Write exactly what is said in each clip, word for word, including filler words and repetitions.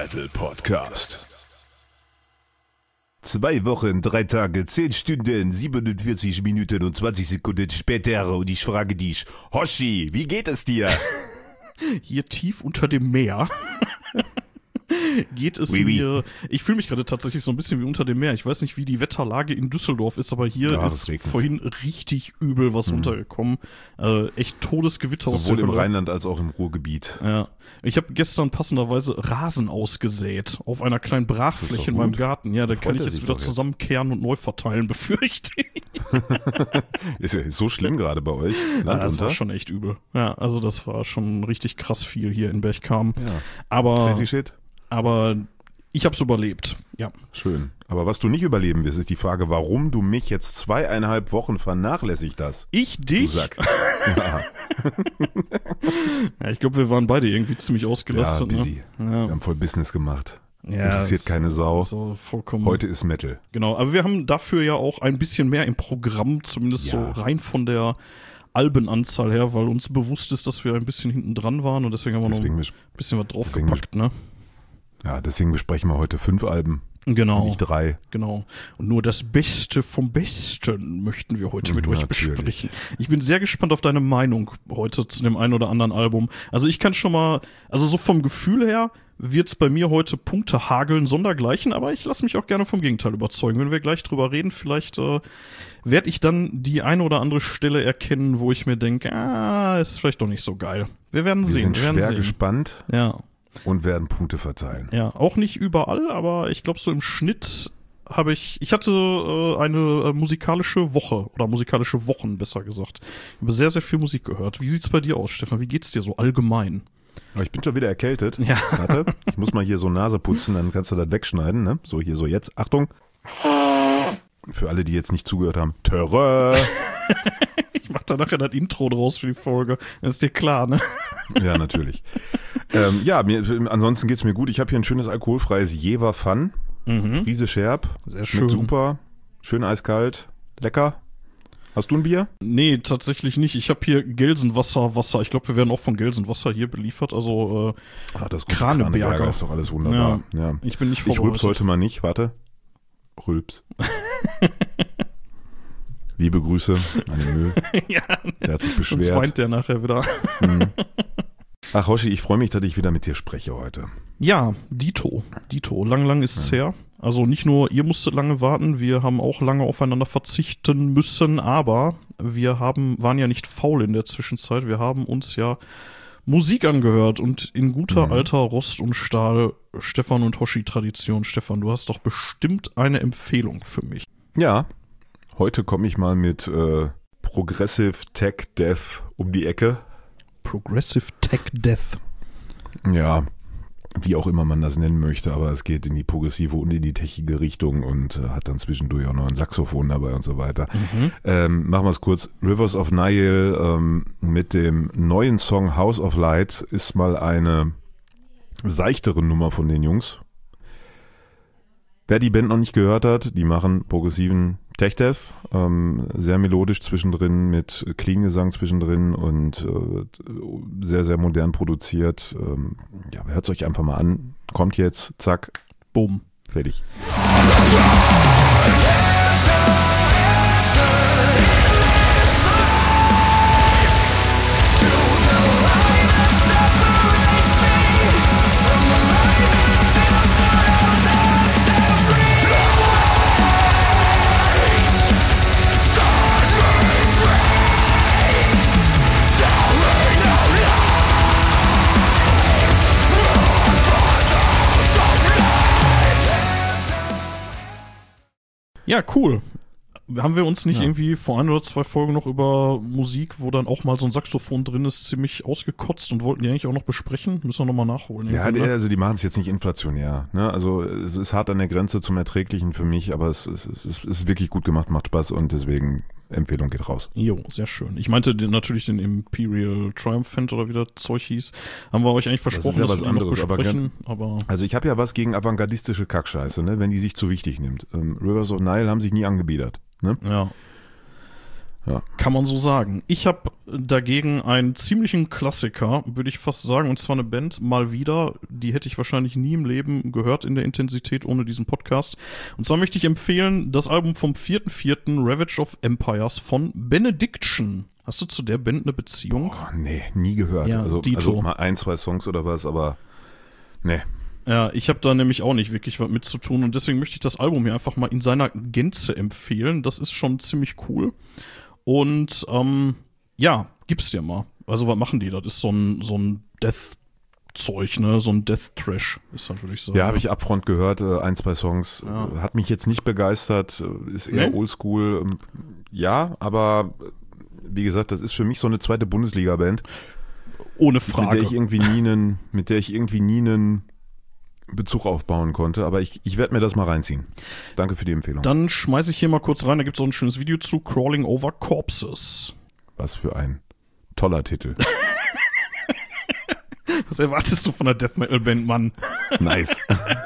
Metal Podcast. Zwei Wochen, drei Tage, zehn Stunden, siebenundvierzig Minuten und zwanzig Sekunden später und ich frage dich, Hoshi, wie geht es dir? Hier tief unter dem Meer geht es oui, oui. mir, ich fühle mich gerade tatsächlich so ein bisschen wie unter dem Meer. Ich weiß nicht, wie die Wetterlage in Düsseldorf ist, aber hier ja, ist vorhin richtig übel was mhm. runtergekommen. Äh, echt Todesgewitter aus der Sowohl im Hölle. Rheinland als auch im Ruhrgebiet. Ja, ich habe gestern passenderweise Rasen ausgesät auf einer kleinen Brachfläche in meinem Garten. Ja, da kann ich jetzt wieder zusammenkehren und neu verteilen, befürchte ich. Ist ja so schlimm gerade bei euch. Ja, das war schon echt übel. Ja, also das war schon richtig krass viel hier in Berchtesgaden. Ja. Aber Crazy shit. Aber ich hab's überlebt, ja. Schön. Aber was du nicht überleben wirst, ist die Frage, warum du mich jetzt zweieinhalb Wochen vernachlässigt hast. Ich dich? Du Sack. Ja. Ja, ich glaube, wir waren beide irgendwie ziemlich ausgelastet. Ja, busy. Ne? Ja. Wir haben voll Business gemacht. Ja, interessiert keine Sau. So vollkommen. Heute ist Metal. Genau, aber wir haben dafür ja auch ein bisschen mehr im Programm, zumindest ja. so rein von der Albenanzahl her, weil uns bewusst ist, dass wir ein bisschen hinten dran waren und deswegen haben wir deswegen noch ein bisschen was draufgepackt, ne? Ja, deswegen besprechen wir heute fünf Alben. Genau. Und nicht drei. Genau. Und nur das Beste vom Besten möchten wir heute mit mhm, euch natürlich. besprechen. Ich bin sehr gespannt auf deine Meinung heute zu dem einen oder anderen Album. Also ich kann schon mal, also so vom Gefühl her wird's bei mir heute Punkte hageln, sondergleichen, aber ich lasse mich auch gerne vom Gegenteil überzeugen. Wenn wir gleich drüber reden, vielleicht äh, werde ich dann die eine oder andere Stelle erkennen, wo ich mir denke, ah, ist vielleicht doch nicht so geil. Wir werden wir sehen. Sind wir werden schwer sehen. gespannt. Ja. Und werden Punkte verteilen. Ja, auch nicht überall, aber ich glaube so im Schnitt habe ich, ich hatte äh, eine äh, musikalische Woche oder musikalische Wochen, besser gesagt. Ich habe sehr, sehr viel Musik gehört. Wie sieht's bei dir aus, Stefan? Wie geht's dir so allgemein? Ich bin schon wieder erkältet. Ja. Warte, ich muss mal hier so Nase putzen, dann kannst du das wegschneiden, ne? So, hier, so jetzt. Achtung. Für alle, die jetzt nicht zugehört haben. Terror. Ich mach da nachher das Intro draus für die Folge. Das ist dir klar, ne? Ja, natürlich. ähm, ja, mir, ansonsten geht's mir gut. Ich habe hier ein schönes alkoholfreies Jever Fun. Mhm. Friese Scherb. Sehr schön. Super. Schön eiskalt. Lecker. Hast du ein Bier? Nee, tatsächlich nicht. Ich habe hier Gelsenwasser, Wasser. Ich glaube, wir werden auch von Gelsenwasser hier beliefert. Also äh, Ach, das Kraneberger. Kraneberger ist doch alles wunderbar. Ja, ja. Ich bin nicht Ich vorbereitet. rülps heute mal nicht. Warte. Rülps. Liebe Grüße an den Müll. Ja, der hat sich sonst beschwert. weint der nachher wieder. Mhm. Ach, Hoshi, ich freue mich, dass ich wieder mit dir spreche heute. Ja, Dito. Dito. Lang, lang ist's ja. her. Also nicht nur ihr musstet lange warten, wir haben auch lange aufeinander verzichten müssen, aber wir haben, waren ja nicht faul in der Zwischenzeit. Wir haben uns ja Musik angehört und in guter mhm. alter Rost und Stahl Stefan und Hoshi-Tradition. Stefan, du hast doch bestimmt eine Empfehlung für mich. Ja, heute komme ich mal mit äh, Progressive Tech Death um die Ecke. Progressive Tech Death. Ja, wie auch immer man das nennen möchte, aber es geht in die progressive und in die techige Richtung und äh, hat dann zwischendurch auch noch ein Saxophon dabei und so weiter. Mhm. Ähm, machen wir es kurz. Rivers of Nile ähm, mit dem neuen Song House of Light ist mal eine seichtere Nummer von den Jungs. Wer die Band noch nicht gehört hat, die machen progressiven Tech-Death, ähm, sehr melodisch zwischendrin, mit Clean-Gesang zwischendrin und äh, sehr, sehr modern produziert. Ähm, ja, hört es euch einfach mal an. Kommt jetzt, zack, bumm, fertig. Ja, cool. Haben wir uns nicht ja. irgendwie vor ein oder zwei Folgen noch über Musik, wo dann auch mal so ein Saxophon drin ist, ziemlich ausgekotzt und wollten die eigentlich auch noch besprechen? Müssen wir nochmal nachholen. Ja, ne? also die machen es jetzt nicht inflationär. Ne? Also es ist hart an der Grenze zum Erträglichen für mich, aber es, es, es, es ist wirklich gut gemacht, macht Spaß und deswegen Empfehlung geht raus. Jo, sehr schön. Ich meinte den, natürlich den Imperial Triumphant oder wie das Zeug hieß. Haben wir euch eigentlich versprochen, das ist ja dass was wir die anderes, noch besprechen. Aber, aber also ich habe ja was gegen avantgardistische Kackscheiße, ne? Wenn die sich zu wichtig nimmt. Ähm, Rivers of Nile haben sich nie angebiedert. Ne? Ja. Ja. Kann man so sagen. Ich habe dagegen einen ziemlichen Klassiker, würde ich fast sagen, und zwar eine Band, mal wieder, die hätte ich wahrscheinlich nie im Leben gehört in der Intensität ohne diesen Podcast. Und zwar möchte ich empfehlen das Album vom vierten vierten Ravage of Empires von Benediction. Hast du zu der Band eine Beziehung? Boah, nee, nie gehört. Ja, also, Dito. also mal ein, zwei Songs oder was, aber nee. Ja, ich habe da nämlich auch nicht wirklich was mit zu tun und deswegen möchte ich das Album hier einfach mal in seiner Gänze empfehlen. Das ist schon ziemlich cool. Und ähm, ja, gib's dir mal. Also was machen die? Das ist so ein, so ein Death-Zeug, ne? So ein Death-Trash ist das, würde ich sagen. Ja, habe ich Upfront gehört, äh, ein, zwei Songs. Ja. Äh, Hat mich jetzt nicht begeistert, äh, ist eher Nee? oldschool. Ähm, ja, aber äh, wie gesagt, das ist für mich so eine zweite Bundesliga-Band, Ohne mit Frage. der ich irgendwie nie einen, mit der ich irgendwie nie einen Bezug aufbauen konnte. Aber ich, ich werde mir das mal reinziehen. Danke für die Empfehlung. Dann schmeiße ich hier mal kurz rein, da gibt's auch ein schönes Video zu Crawling Over Corpses. Was für ein toller Titel. Was erwartest du von einer Death Metal Band, Mann? Nice.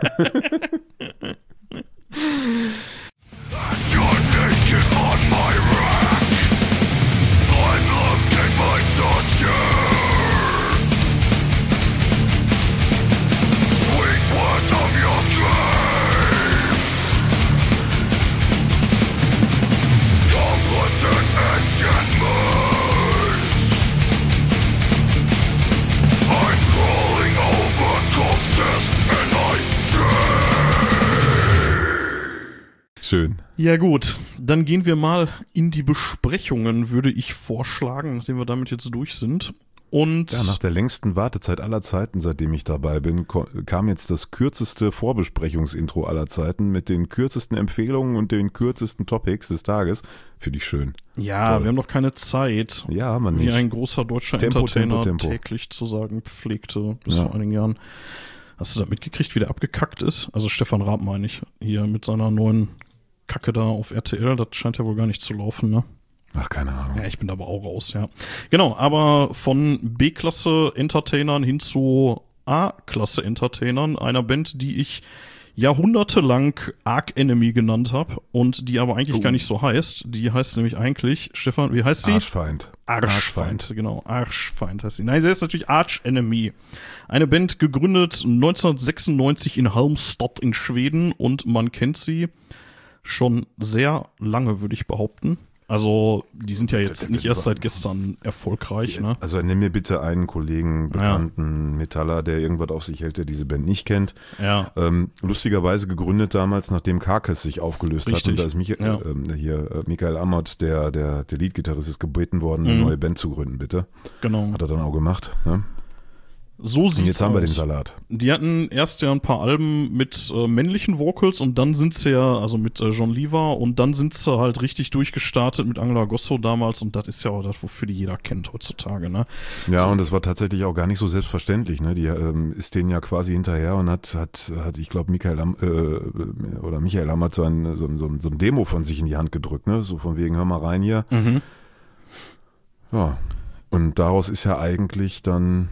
Schön. Ja gut, dann gehen wir mal in die Besprechungen, würde ich vorschlagen, nachdem wir damit jetzt durch sind. Und Ja, nach der längsten Wartezeit aller Zeiten, seitdem ich dabei bin, ko- kam jetzt das kürzeste Vorbesprechungsintro aller Zeiten mit den kürzesten Empfehlungen und den kürzesten Topics des Tages. Finde ich schön. ja, Toll. wir haben doch keine Zeit, Ja, man wie nicht. ein großer deutscher Tempo, Entertainer Tempo, Tempo. täglich zu sagen pflegte bis Ja. vor einigen Jahren. Hast du das mitgekriegt, wie der abgekackt ist? Also Stefan Raab meine ich, hier mit seiner neuen Kacke da auf R T L, das scheint ja wohl gar nicht zu laufen, ne? Ach, keine Ahnung. Ja, ich bin da aber auch raus, ja. Genau, aber von B-Klasse-Entertainern hin zu A-Klasse-Entertainern, einer Band, die ich jahrhundertelang Arch Enemy genannt habe und die aber eigentlich Oh. gar nicht so heißt. Die heißt nämlich eigentlich, Stefan, wie heißt sie? Arschfeind. Arschfeind, genau, Arschfeind heißt sie. Nein, sie ist natürlich Arch Enemy. Eine Band gegründet neunzehnhundertsechsundneunzig in Halmstad in Schweden und man kennt sie schon sehr lange, würde ich behaupten. Also, die sind ja jetzt nicht erst seit gestern erfolgreich, ne? Also nimm mir bitte einen Kollegen, bekannten Metaller, der irgendwas auf sich hält, der diese Band nicht kennt. Ja. Ähm, lustigerweise gegründet damals, nachdem Carcass sich aufgelöst Richtig. hat. Und da ist Micha Ja. äh, ähm, hier äh, Michael Amott, der, der, der Leadgitarrist, ist gebeten worden, eine Mhm. neue Band zu gründen, bitte. Genau. Hat er dann auch gemacht. Ne? So Und sieht's jetzt haben wir den aus. Salat. Die hatten erst ja ein paar Alben mit äh, männlichen Vocals und dann sind sie ja, also mit äh, John Lever und dann sind sie halt richtig durchgestartet mit Angela Gosso damals und das ist ja auch das, wofür die jeder kennt heutzutage, ne? Ja, So. und das war tatsächlich auch gar nicht so selbstverständlich. Ne? Die ähm, ist denen ja quasi hinterher und hat, hat, hat ich glaube, Michael Am äh, oder Michael Am hat so ein, so, ein- so, ein- so ein Demo von sich in die Hand gedrückt, ne? So von wegen, hör mal rein hier. Mhm. Ja. Und daraus ist ja eigentlich dann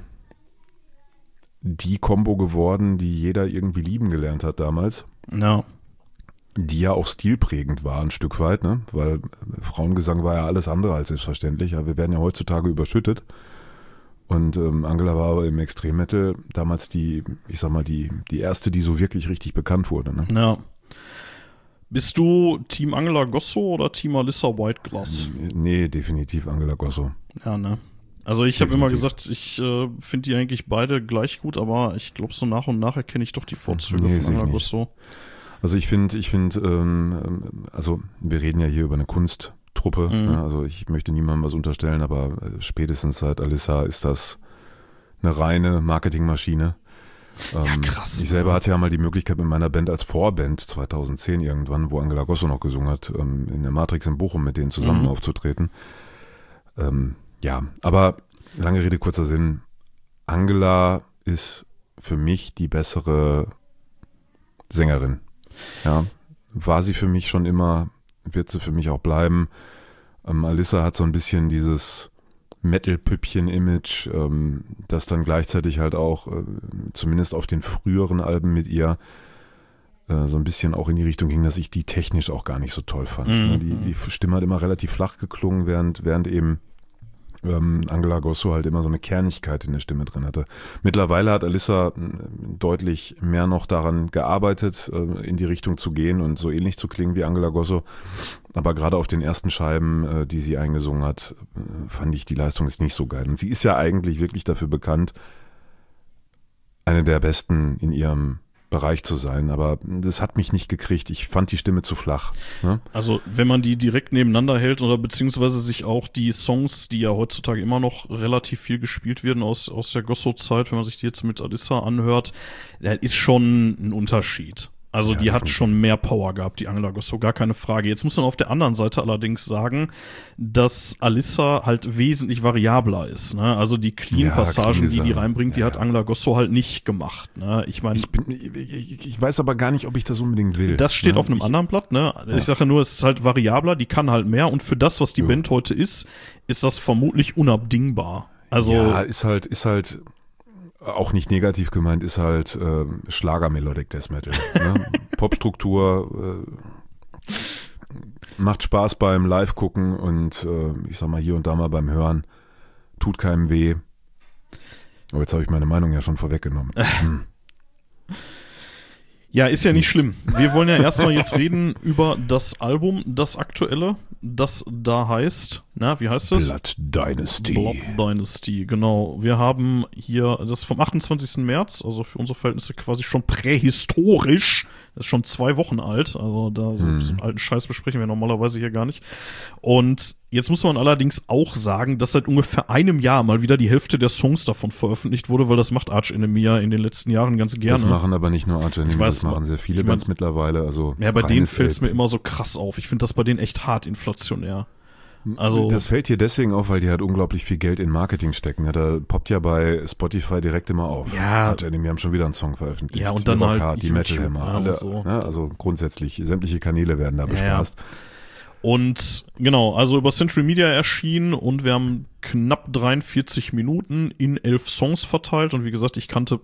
die Kombo geworden, die jeder irgendwie lieben gelernt hat damals. Ja. Die ja auch stilprägend war ein Stück weit, ne? Weil Frauengesang war ja alles andere als selbstverständlich. Ja, wir werden ja heutzutage überschüttet. Und ähm, Angela war aber im Extremmetal damals die, ich sag mal, die, die erste, die so wirklich richtig bekannt wurde. Ne? Ja. Bist du Team Angela Gosso oder Team Alyssa Whiteglass? Nee, definitiv Angela Gosso. Ja, ne? Also ich habe immer Definitiv. gesagt, ich äh, finde die eigentlich beide gleich gut, aber ich glaube so nach und nach erkenne ich doch die Vorzüge Nee, von sehe ich Angela nicht. Gosso. Also ich finde, ich finde, ähm, also wir reden ja hier über eine Kunsttruppe. Mhm. Ne? Also ich möchte niemandem was unterstellen, aber äh, spätestens seit Alyssa ist das eine reine Marketingmaschine. Ähm, krass, Ich selber ja. hatte ja mal die Möglichkeit mit meiner Band als Vorband zweitausendzehn irgendwann, wo Angela Gosso noch gesungen hat, ähm, in der Matrix in Bochum mit denen zusammen Mhm. aufzutreten. Ähm, ja, aber lange Rede, kurzer Sinn. Angela ist für mich die bessere Sängerin. Ja, war sie für mich schon immer, wird sie für mich auch bleiben. Ähm, Alyssa hat so ein bisschen dieses Metal-Püppchen-Image, ähm, das dann gleichzeitig halt auch, äh, zumindest auf den früheren Alben mit ihr, äh, so ein bisschen auch in die Richtung ging, dass ich die technisch auch gar nicht so toll fand. Mhm. Ne? Die, die Stimme hat immer relativ flach geklungen, während, während eben ähm, Angela Gossow halt immer so eine Kernigkeit in der Stimme drin hatte. Mittlerweile hat Alyssa deutlich mehr noch daran gearbeitet, äh, in die Richtung zu gehen und so ähnlich zu klingen wie Angela Gossow. Aber gerade auf den ersten Scheiben, äh, die sie eingesungen hat, äh, fand ich die Leistung ist nicht so geil. Und sie ist ja eigentlich wirklich dafür bekannt, eine der besten in ihrem Bereich zu sein, aber das hat mich nicht gekriegt. Ich fand die Stimme zu flach. Ne? Also wenn man die direkt nebeneinander hält oder beziehungsweise sich auch die Songs, die ja heutzutage immer noch relativ viel gespielt werden aus, aus der Gossow-Zeit, wenn man sich die jetzt mit Alyssa anhört, da ist schon ein Unterschied. Also Ja, die hat definitiv. schon mehr Power gehabt, die Angela Gossow, gar keine Frage. Jetzt muss man auf der anderen Seite allerdings sagen, dass Alyssa halt wesentlich variabler ist. Ne? Also die Clean-Passagen, clean die die Sachen. reinbringt, die Ja, hat ja. Angela Gossow halt nicht gemacht. Ne? Ich meine, Ich, bin, ich, ich weiß aber gar nicht, ob ich das unbedingt will. das steht ne? auf einem ich, anderen Blatt, ne? Ich sage nur, es ist halt variabler, die kann halt mehr und für das, was die Ja. Band heute ist, ist das vermutlich unabdingbar. Also, ja, ist halt, ist halt auch nicht negativ gemeint, ist halt äh, Schlager-Melodic Death Metal. Ne? Popstruktur, äh, macht Spaß beim Live-Gucken und äh, ich sag mal hier und da mal beim Hören, tut keinem weh. Oh, jetzt habe ich meine Meinung ja schon vorweggenommen. Hm. ja, ist ja nicht schlimm. Wir wollen ja erstmal jetzt reden über das Album, das aktuelle, das da heißt, na, wie heißt das? Blood Dynasty. Blood Dynasty, genau. Wir haben hier, das ist vom achtundzwanzigsten März, also für unsere Verhältnisse quasi schon prähistorisch. Das ist schon zwei Wochen alt, also da so, Hm. so einen alten Scheiß besprechen wir normalerweise hier gar nicht. Und jetzt muss man allerdings auch sagen, dass seit ungefähr einem Jahr mal wieder die Hälfte der Songs davon veröffentlicht wurde, weil das macht Arch Enemy ja in den letzten Jahren ganz gerne. Das machen aber nicht nur Arch Enemy, Ich weiß, das machen sehr viele ich mein- Bands mittlerweile. Also Ja, bei denen reines fällt es mir Elb- immer so krass auf. Ich finde das bei denen echt hart inflationär. Also, Das fällt hier deswegen auf, weil die halt unglaublich viel Geld in Marketing stecken. Ja, da poppt ja bei Spotify direkt immer auf. Ja. Arch Enemy haben schon wieder einen Song veröffentlicht. Ja, und Die dann Rock halt Hard, die YouTube, Metal Hammer, ja, alle. und so. Ne, also grundsätzlich, sämtliche Kanäle werden da Ja, bespaßt. und genau, also über Century Media erschienen und wir haben knapp dreiundvierzig Minuten in elf Songs verteilt und wie gesagt, ich kannte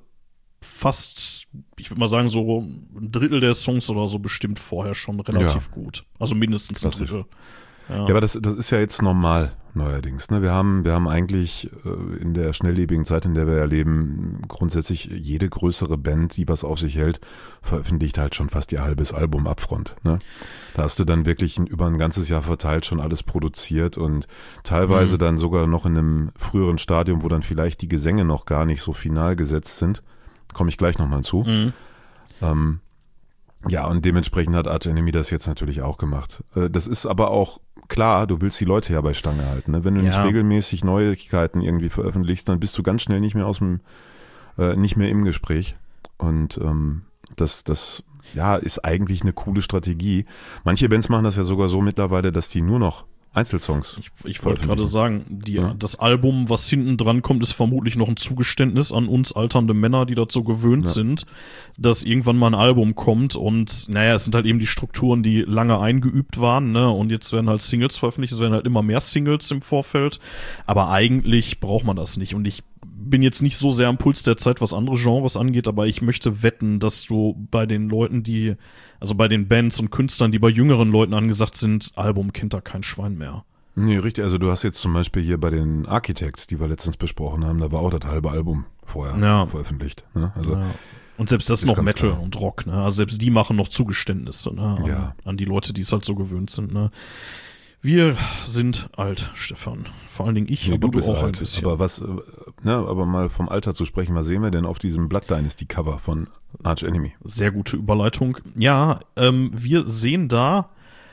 fast, ich würde mal sagen, so ein Drittel der Songs oder so bestimmt vorher schon relativ gut. Also mindestens ein Klassisch. Drittel. Ja, aber das, das ist ja jetzt normal neuerdings. Ne? Wir haben, wir haben eigentlich äh, in der schnelllebigen Zeit, in der wir ja leben, grundsätzlich jede größere Band, die was auf sich hält, veröffentlicht halt schon fast ihr halbes Album upfront. Ne? Da hast du dann wirklich ein, über ein ganzes Jahr verteilt schon alles produziert und teilweise Mhm. dann sogar noch in einem früheren Stadium, wo dann vielleicht die Gesänge noch gar nicht so final gesetzt sind. Komme ich gleich nochmal zu. Mhm. Ähm, ja, und dementsprechend hat Arch Enemy das jetzt natürlich auch gemacht. Äh, das ist aber auch klar, du willst die Leute ja bei Stange halten. Ne? Wenn du nicht Ja. regelmäßig Neuigkeiten irgendwie veröffentlichst, dann bist du ganz schnell nicht mehr aus dem, äh, nicht mehr im Gespräch. Und ähm, das, das, ja, ist eigentlich eine coole Strategie. Manche Bands machen das ja sogar so mittlerweile, dass die nur noch Einzelsongs. Ich, ich wollte gerade sagen, die, Ja. das Album, was hinten dran kommt, ist vermutlich noch ein Zugeständnis an uns alternde Männer, die dazu gewöhnt Ja. sind, dass irgendwann mal ein Album kommt und naja, es sind halt eben die Strukturen, die lange eingeübt waren, ne, und jetzt werden halt Singles veröffentlicht, es werden halt immer mehr Singles im Vorfeld, aber eigentlich braucht man das nicht und ich bin jetzt nicht so sehr am Puls der Zeit, was andere Genres angeht, aber ich möchte wetten, dass du bei den Leuten, die, also bei den Bands und Künstlern, die bei jüngeren Leuten angesagt sind, Album kennt da kein Schwein mehr. Nee, richtig. Also du hast jetzt zum Beispiel hier bei den Architects, die wir letztens besprochen haben, da war auch das halbe Album vorher Ja. veröffentlicht. Ne? Also Ja. Und selbst das ist noch ganz Metal klar. und Rock, ne? Also selbst die machen noch Zugeständnisse, ne? An, Ja. an die Leute, die es halt so gewöhnt sind, ne? Wir sind alt, Stefan. Vor allen Dingen ich, nee, aber du bist auch alt. ein bisschen. Aber was, äh, ne, aber mal vom Alter zu sprechen, was sehen wir denn auf diesem Blood Dynasty Cover von Arch Enemy? Sehr gute Überleitung. Ja, ähm, wir sehen da,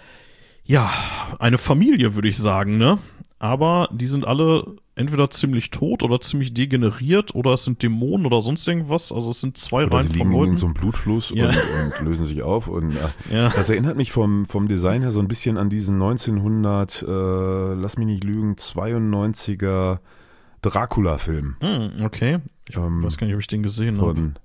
ja, eine Familie, würde ich sagen, ne? Aber die sind alle entweder ziemlich tot oder ziemlich degeneriert oder es sind Dämonen oder sonst irgendwas. Also es sind zwei Oder Reihen sie von liegen in Leuten. so einem Blutfluss Ja. und, und lösen sich auf. Und äh, Ja. das erinnert mich vom, vom Design her so ein bisschen an diesen neunzehnhundert, äh, lass mich nicht lügen, zweiundneunziger Dracula-Film. Hm, okay. Ich Ähm, weiß gar nicht, ob ich den gesehen habe. Von,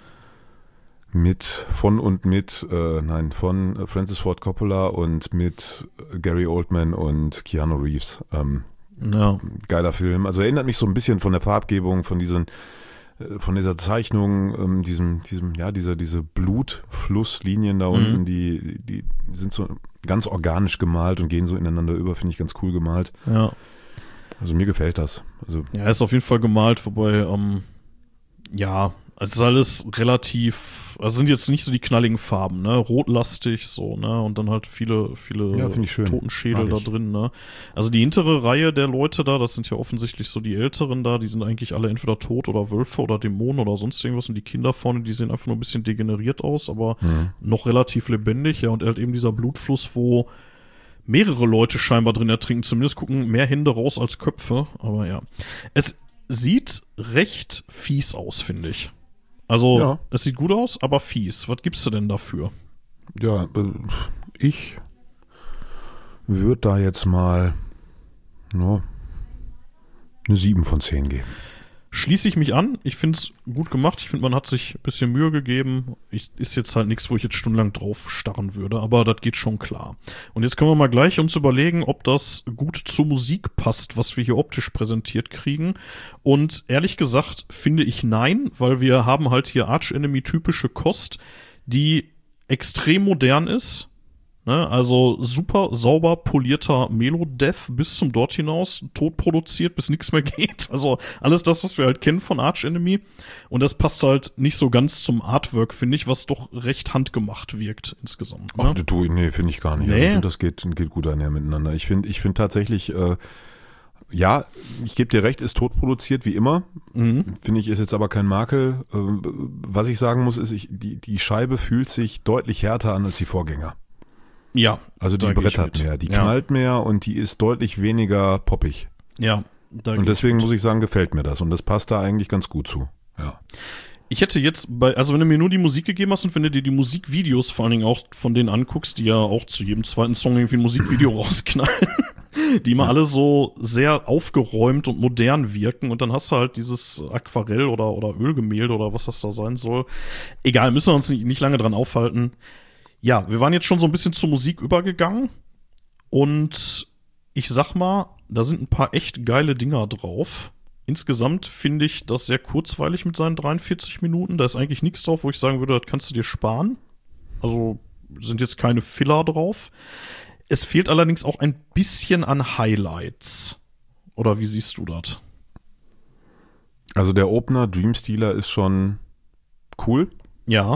mit, von und mit, äh, nein, von Francis Ford Coppola und mit Gary Oldman und Keanu Reeves. Ähm, Ja. geiler Film. Also erinnert mich so ein bisschen von der Farbgebung, von diesen von dieser Zeichnung, ähm, diesem, diesem, ja, dieser, diese Blutflusslinien da unten, Mhm. die, die sind so ganz organisch gemalt und gehen so ineinander über, finde ich ganz cool gemalt. Ja. Also mir gefällt das. Also Ja, ist auf jeden Fall gemalt, wobei, ähm, ja, es ist alles relativ, also sind jetzt nicht so die knalligen Farben, ne, rotlastig so, ne, und dann halt viele, viele Ja, finde ich schön. Totenschädel Mag da ich. drin, ne. Also die hintere Reihe der Leute da, das sind ja offensichtlich so die Älteren da, die sind eigentlich alle entweder tot oder Wölfe oder Dämonen oder sonst irgendwas und die Kinder vorne, die sehen einfach nur ein bisschen degeneriert aus, aber Mhm. noch relativ lebendig, ja, und halt eben dieser Blutfluss, wo mehrere Leute scheinbar drin ertrinken, zumindest gucken mehr Hände raus als Köpfe, aber ja. Es sieht recht fies aus, finde ich. Also, Ja. es sieht gut aus, aber fies. Was gibst du denn dafür? Ja, äh, ich würde da jetzt mal no, eine sieben von zehn geben. Schließe ich mich an. Ich finde es gut gemacht. Ich finde, man hat sich ein bisschen Mühe gegeben. Ich, ist jetzt halt nichts, wo ich jetzt stundenlang drauf starren würde, aber das geht schon klar. Und jetzt können wir mal gleich uns überlegen, ob das gut zur Musik passt, was wir hier optisch präsentiert kriegen. Und ehrlich gesagt finde ich nein, weil wir haben halt hier Arch Enemy typische Kost, die extrem modern ist. Ne, also super sauber polierter Melo-Death bis zum Dort hinaus, tot produziert, bis nichts mehr geht. Also alles das, was wir halt kennen von Arch Enemy. Und das passt halt nicht so ganz zum Artwork, finde ich, was doch recht handgemacht wirkt insgesamt. Ne? Ach, du, nee, finde ich gar nicht. Nee. Also ich finde, das geht, geht gut einher miteinander. Ich finde ich finde tatsächlich, äh, ja, ich gebe dir recht, ist tot produziert, wie immer. Mhm. Finde ich, ist jetzt aber kein Makel. Äh, was ich sagen muss, ist, ich, die, die Scheibe fühlt sich deutlich härter an als die Vorgänger. Ja. Also die da geh ich brettert mit. mehr, die Ja. knallt mehr und die ist deutlich weniger poppig. Ja. Da geh Und ich deswegen mit. muss ich sagen, gefällt mir das. Und das passt da eigentlich ganz gut zu. Ja. Ich hätte jetzt bei, also wenn du mir nur die Musik gegeben hast und wenn du dir die Musikvideos vor allen Dingen auch von denen anguckst, die ja auch zu jedem zweiten Song irgendwie ein Musikvideo rausknallen, die immer alle so sehr aufgeräumt und modern wirken und dann hast du halt dieses Aquarell oder, oder Ölgemälde oder was das da sein soll. Egal, müssen wir uns nicht, nicht lange dran aufhalten. Ja, wir waren jetzt schon so ein bisschen zur Musik übergegangen und ich sag mal, da sind ein paar echt geile Dinger drauf. Insgesamt finde ich das sehr kurzweilig mit seinen dreiundvierzig Minuten. Da ist eigentlich nichts drauf, wo ich sagen würde, das kannst du dir sparen. Also sind jetzt keine Filler drauf. Es fehlt allerdings auch ein bisschen an Highlights. Oder wie siehst du das? Also der Opener Dream Stealer ist schon cool. Ja.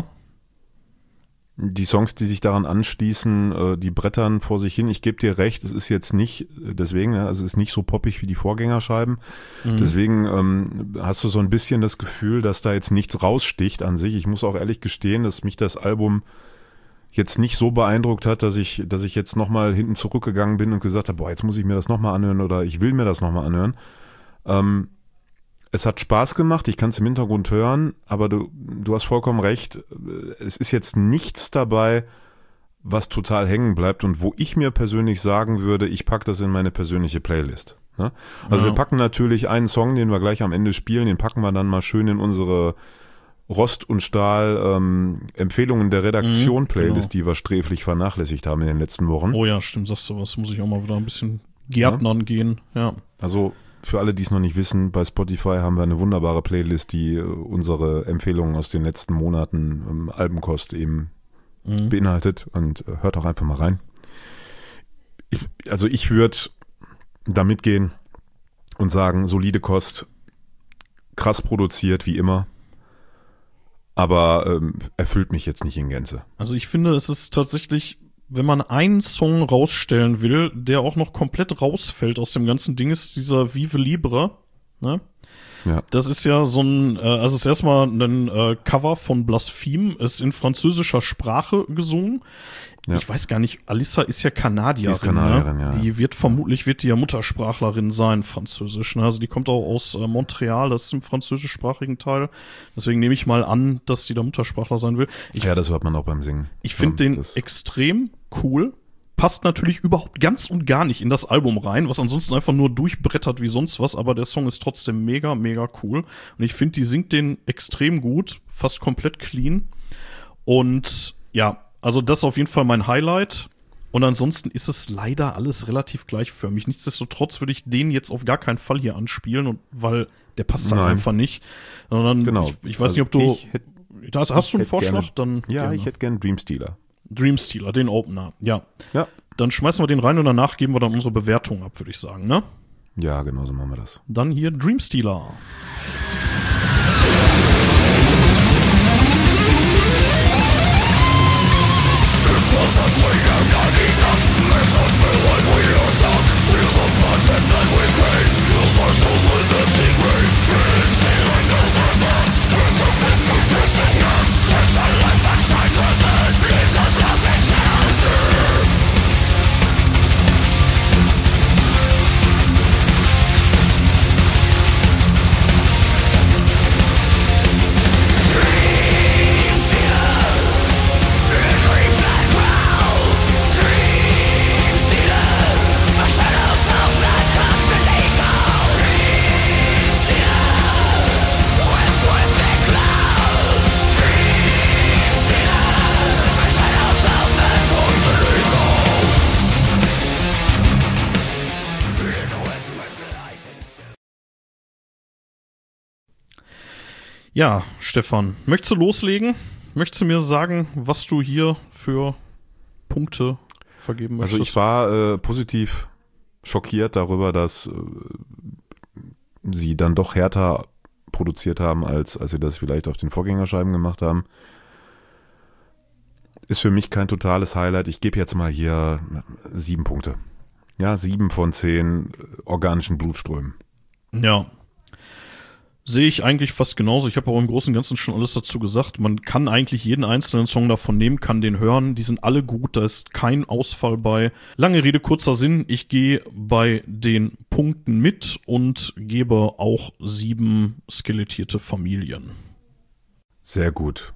Die Songs, die sich daran anschließen, äh, die brettern vor sich hin. Ich gebe dir recht, es ist jetzt nicht, deswegen, ja, also es ist nicht so poppig wie die Vorgängerscheiben. Mhm. Deswegen ähm, hast du so ein bisschen das Gefühl, dass da jetzt nichts raussticht an sich. Ich muss auch ehrlich gestehen, dass mich das Album jetzt nicht so beeindruckt hat, dass ich, dass ich jetzt nochmal hinten zurückgegangen bin und gesagt habe, boah, jetzt muss ich mir das nochmal anhören oder ich will mir das nochmal anhören. Ähm, Es hat Spaß gemacht, ich kann es im Hintergrund hören, aber du, du hast vollkommen recht, es ist jetzt nichts dabei, was total hängen bleibt und wo ich mir persönlich sagen würde, ich packe das in meine persönliche Playlist. Ne? Also Ja. wir packen natürlich einen Song, den wir gleich am Ende spielen, den packen wir dann mal schön in unsere Rost- und Stahl-Empfehlungen der Redaktion Mhm, Playlist, genau. die wir sträflich vernachlässigt haben in den letzten Wochen. Oh ja, stimmt, sagst du was. Muss ich auch mal wieder ein bisschen Gärtnern gehen. Ja. Also für alle, die es noch nicht wissen, bei Spotify haben wir eine wunderbare Playlist, die äh, unsere Empfehlungen aus den letzten Monaten ähm, Albenkost eben Mhm. beinhaltet und äh, hört auch einfach mal rein. Ich, also ich würde da mitgehen und sagen, solide Kost, krass produziert wie immer, aber ähm, erfüllt mich jetzt nicht in Gänze. Also ich finde, es ist tatsächlich, wenn man einen Song rausstellen will, der auch noch komplett rausfällt aus dem ganzen Ding, ist dieser Vive Libre. Ne? Ja. Das ist ja so ein, äh, also es ist erstmal ein äh, Cover von Blaspheme, ist in französischer Sprache gesungen. Ja. Ich weiß gar nicht, Alissa ist ja Kanadierin. Die ist Kanadierin, ne? ja. Die wird vermutlich, wird die ja Muttersprachlerin sein, Französisch. Ne? Also die kommt auch aus äh, Montreal, das ist im französischsprachigen Teil. Deswegen nehme ich mal an, dass die da Muttersprachler sein will. Ich, ja, das hört man auch beim Singen. ich finde Ja, den das- extrem cool. Passt natürlich überhaupt ganz und gar nicht in das Album rein, was ansonsten einfach nur durchbrettert wie sonst was, aber der Song ist trotzdem mega, mega cool. Und ich finde, die singt den extrem gut, fast komplett clean. Und ja, also das ist auf jeden Fall mein Highlight. Und ansonsten ist es leider alles relativ gleichförmig. Nichtsdestotrotz würde ich den jetzt auf gar keinen Fall hier anspielen, und weil der passt halt Nein. einfach nicht. Sondern Genau. ich, ich weiß Also nicht, ob du. ich hätt, hast hast du einen hätt Vorschlag? Gerne, Dann ja, gerne. ich hätte gerne Dream Stealer. Dream Stealer, den Opener. Ja. Ja. Dann schmeißen wir den rein und danach geben wir dann unsere Bewertung ab, würde ich sagen, ne? Ja, genau so machen wir das. Dann hier Dream Stealer. Ja, Stefan, möchtest du loslegen? Möchtest du mir sagen, was du hier für Punkte vergeben möchtest? Also ich war äh, positiv schockiert darüber, dass äh, sie dann doch härter produziert haben, als, als sie das vielleicht auf den Vorgängerscheiben gemacht haben. Ist für mich kein totales Highlight. Ich gebe jetzt mal hier sieben Punkte. Ja, sieben von zehn organischen Blutströmen. Ja. Sehe ich eigentlich fast genauso. Ich habe auch im Großen und Ganzen schon alles dazu gesagt. Man kann eigentlich jeden einzelnen Song davon nehmen, kann den hören. Die sind alle gut, da ist kein Ausfall bei. Lange Rede, kurzer Sinn. Ich gehe bei den Punkten mit und gebe auch sieben skelettierte Familien. Sehr gut.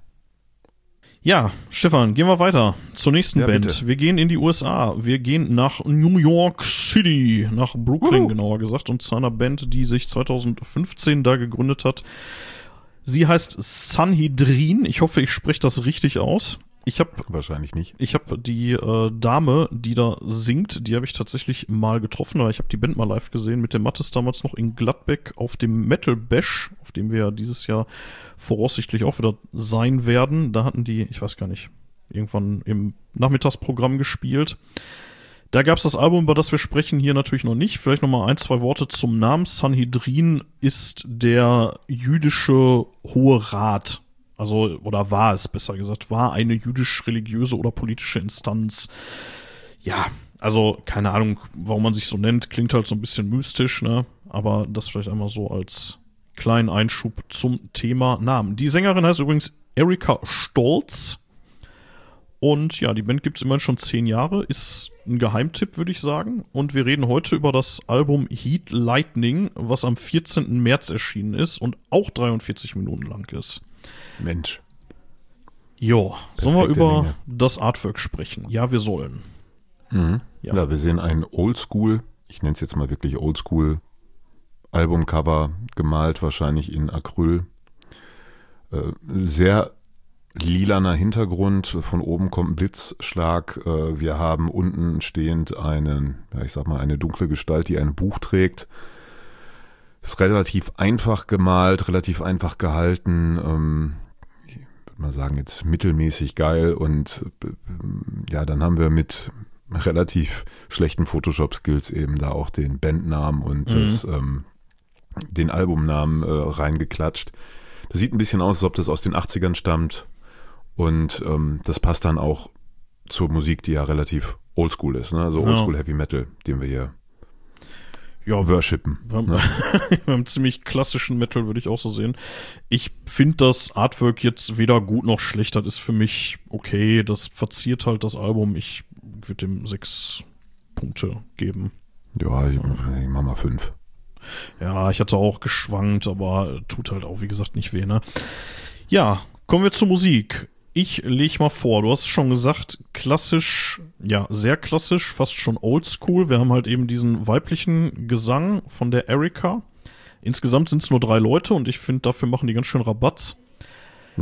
Ja, Stefan, gehen wir weiter zur nächsten Ja, Band. bitte. Wir gehen in die U S A. Wir gehen nach New York City, nach Brooklyn Uhu. genauer gesagt, und zu einer Band, die sich zwanzig fünfzehn da gegründet hat. Sie heißt Sanhedrin. Ich hoffe, ich spreche das richtig aus. Ich habe Wahrscheinlich nicht. ich hab die äh, Dame, die da singt, die habe ich tatsächlich mal getroffen, weil ich habe die Band mal live gesehen mit dem Mattes damals noch in Gladbeck auf dem Metal Bash, auf dem wir ja dieses Jahr voraussichtlich auch wieder sein werden. Da hatten die, ich weiß gar nicht, irgendwann im Nachmittagsprogramm gespielt. Da gab es das Album, über das wir sprechen, hier natürlich noch nicht. Vielleicht noch mal ein, zwei Worte zum Namen. Sanhedrin ist der jüdische Hohe Rat. Also, oder war es, besser gesagt, war eine jüdisch-religiöse oder politische Instanz. Ja, also, keine Ahnung, warum man sich so nennt. Klingt halt so ein bisschen mystisch, ne? Aber das vielleicht einmal so als kleinen Einschub zum Thema Namen. Die Sängerin heißt übrigens Erika Stolz. Und ja, die Band gibt es immerhin schon zehn Jahre. Ist ein Geheimtipp, würde ich sagen. Und wir reden heute über das Album Heat Lightning, was am vierzehnten März erschienen ist und auch dreiundvierzig Minuten lang ist. Mensch. Jo, sollen wir Perfekte über Länge. das Artwork sprechen? Ja, wir sollen. Mhm. Ja. Ja. wir sehen ein Oldschool, ich nenne es jetzt mal wirklich Oldschool Albumcover, gemalt wahrscheinlich in Acryl. Äh, sehr lilaner Hintergrund, von oben kommt ein Blitzschlag. Äh, wir haben unten stehend einen, ja, ich sag mal, eine dunkle Gestalt, die ein Buch trägt. Ist relativ einfach gemalt, relativ einfach gehalten. Ähm, ich würde mal sagen, jetzt mittelmäßig geil. Und äh, ja, dann haben wir mit relativ schlechten Photoshop-Skills eben da auch den Bandnamen und Mhm. das, ähm, den Albumnamen äh, reingeklatscht. Das sieht ein bisschen aus, als ob das aus den achtzigern stammt. Und ähm, das passt dann auch zur Musik, die ja relativ oldschool ist. Ne? Also Ja. Oldschool Heavy Metal, den wir hier Ja, worshipen. Wir haben, Ne? wir haben ziemlich klassischen Metal, würde ich auch so sehen. Ich finde das Artwork jetzt weder gut noch schlecht. Das ist für mich okay. Das verziert halt das Album. Ich würde dem sechs Punkte geben. Ja, ich, ich mach mal fünf. Ja, ich hatte auch geschwankt, aber tut halt auch, wie gesagt, nicht weh, ne? Ja, kommen wir zur Musik. Ich lege mal vor, du hast es schon gesagt, klassisch, ja, sehr klassisch, fast schon oldschool. Wir haben halt eben diesen weiblichen Gesang von der Erika. Insgesamt sind es nur drei Leute und ich finde, dafür machen die ganz schön Rabatz. Ja.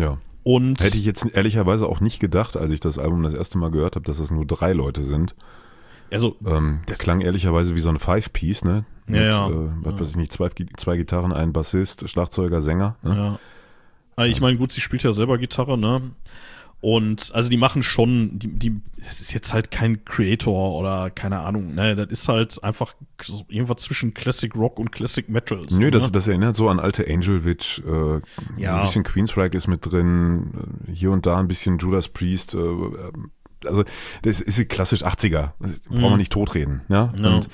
Und Hätte ich jetzt ehrlicherweise auch nicht gedacht, als ich das Album das erste Mal gehört habe, dass es nur drei Leute sind. also, Ähm, das klang ehrlicherweise wie so ein Five-Piece, ne? Ja, Mit, ja. Äh, was Ja. weiß ich nicht, zwei, zwei Gitarren, ein Bassist, Schlagzeuger, Sänger. Ne? ja. Also ich meine, gut, sie spielt ja selber Gitarre, ne? Und also die machen schon, die, die, es ist jetzt halt kein Creator oder keine Ahnung, ne? Das ist halt einfach so irgendwas zwischen Classic Rock und Classic Metal. So, Nö, das, ne? das erinnert so an alte Angel Witch. Äh, Ja. Ein bisschen Queensryche ist mit drin, äh, hier und da ein bisschen Judas Priest. Äh, also das ist klassisch achtziger. Das braucht man nicht totreden. Ja? Ja. Und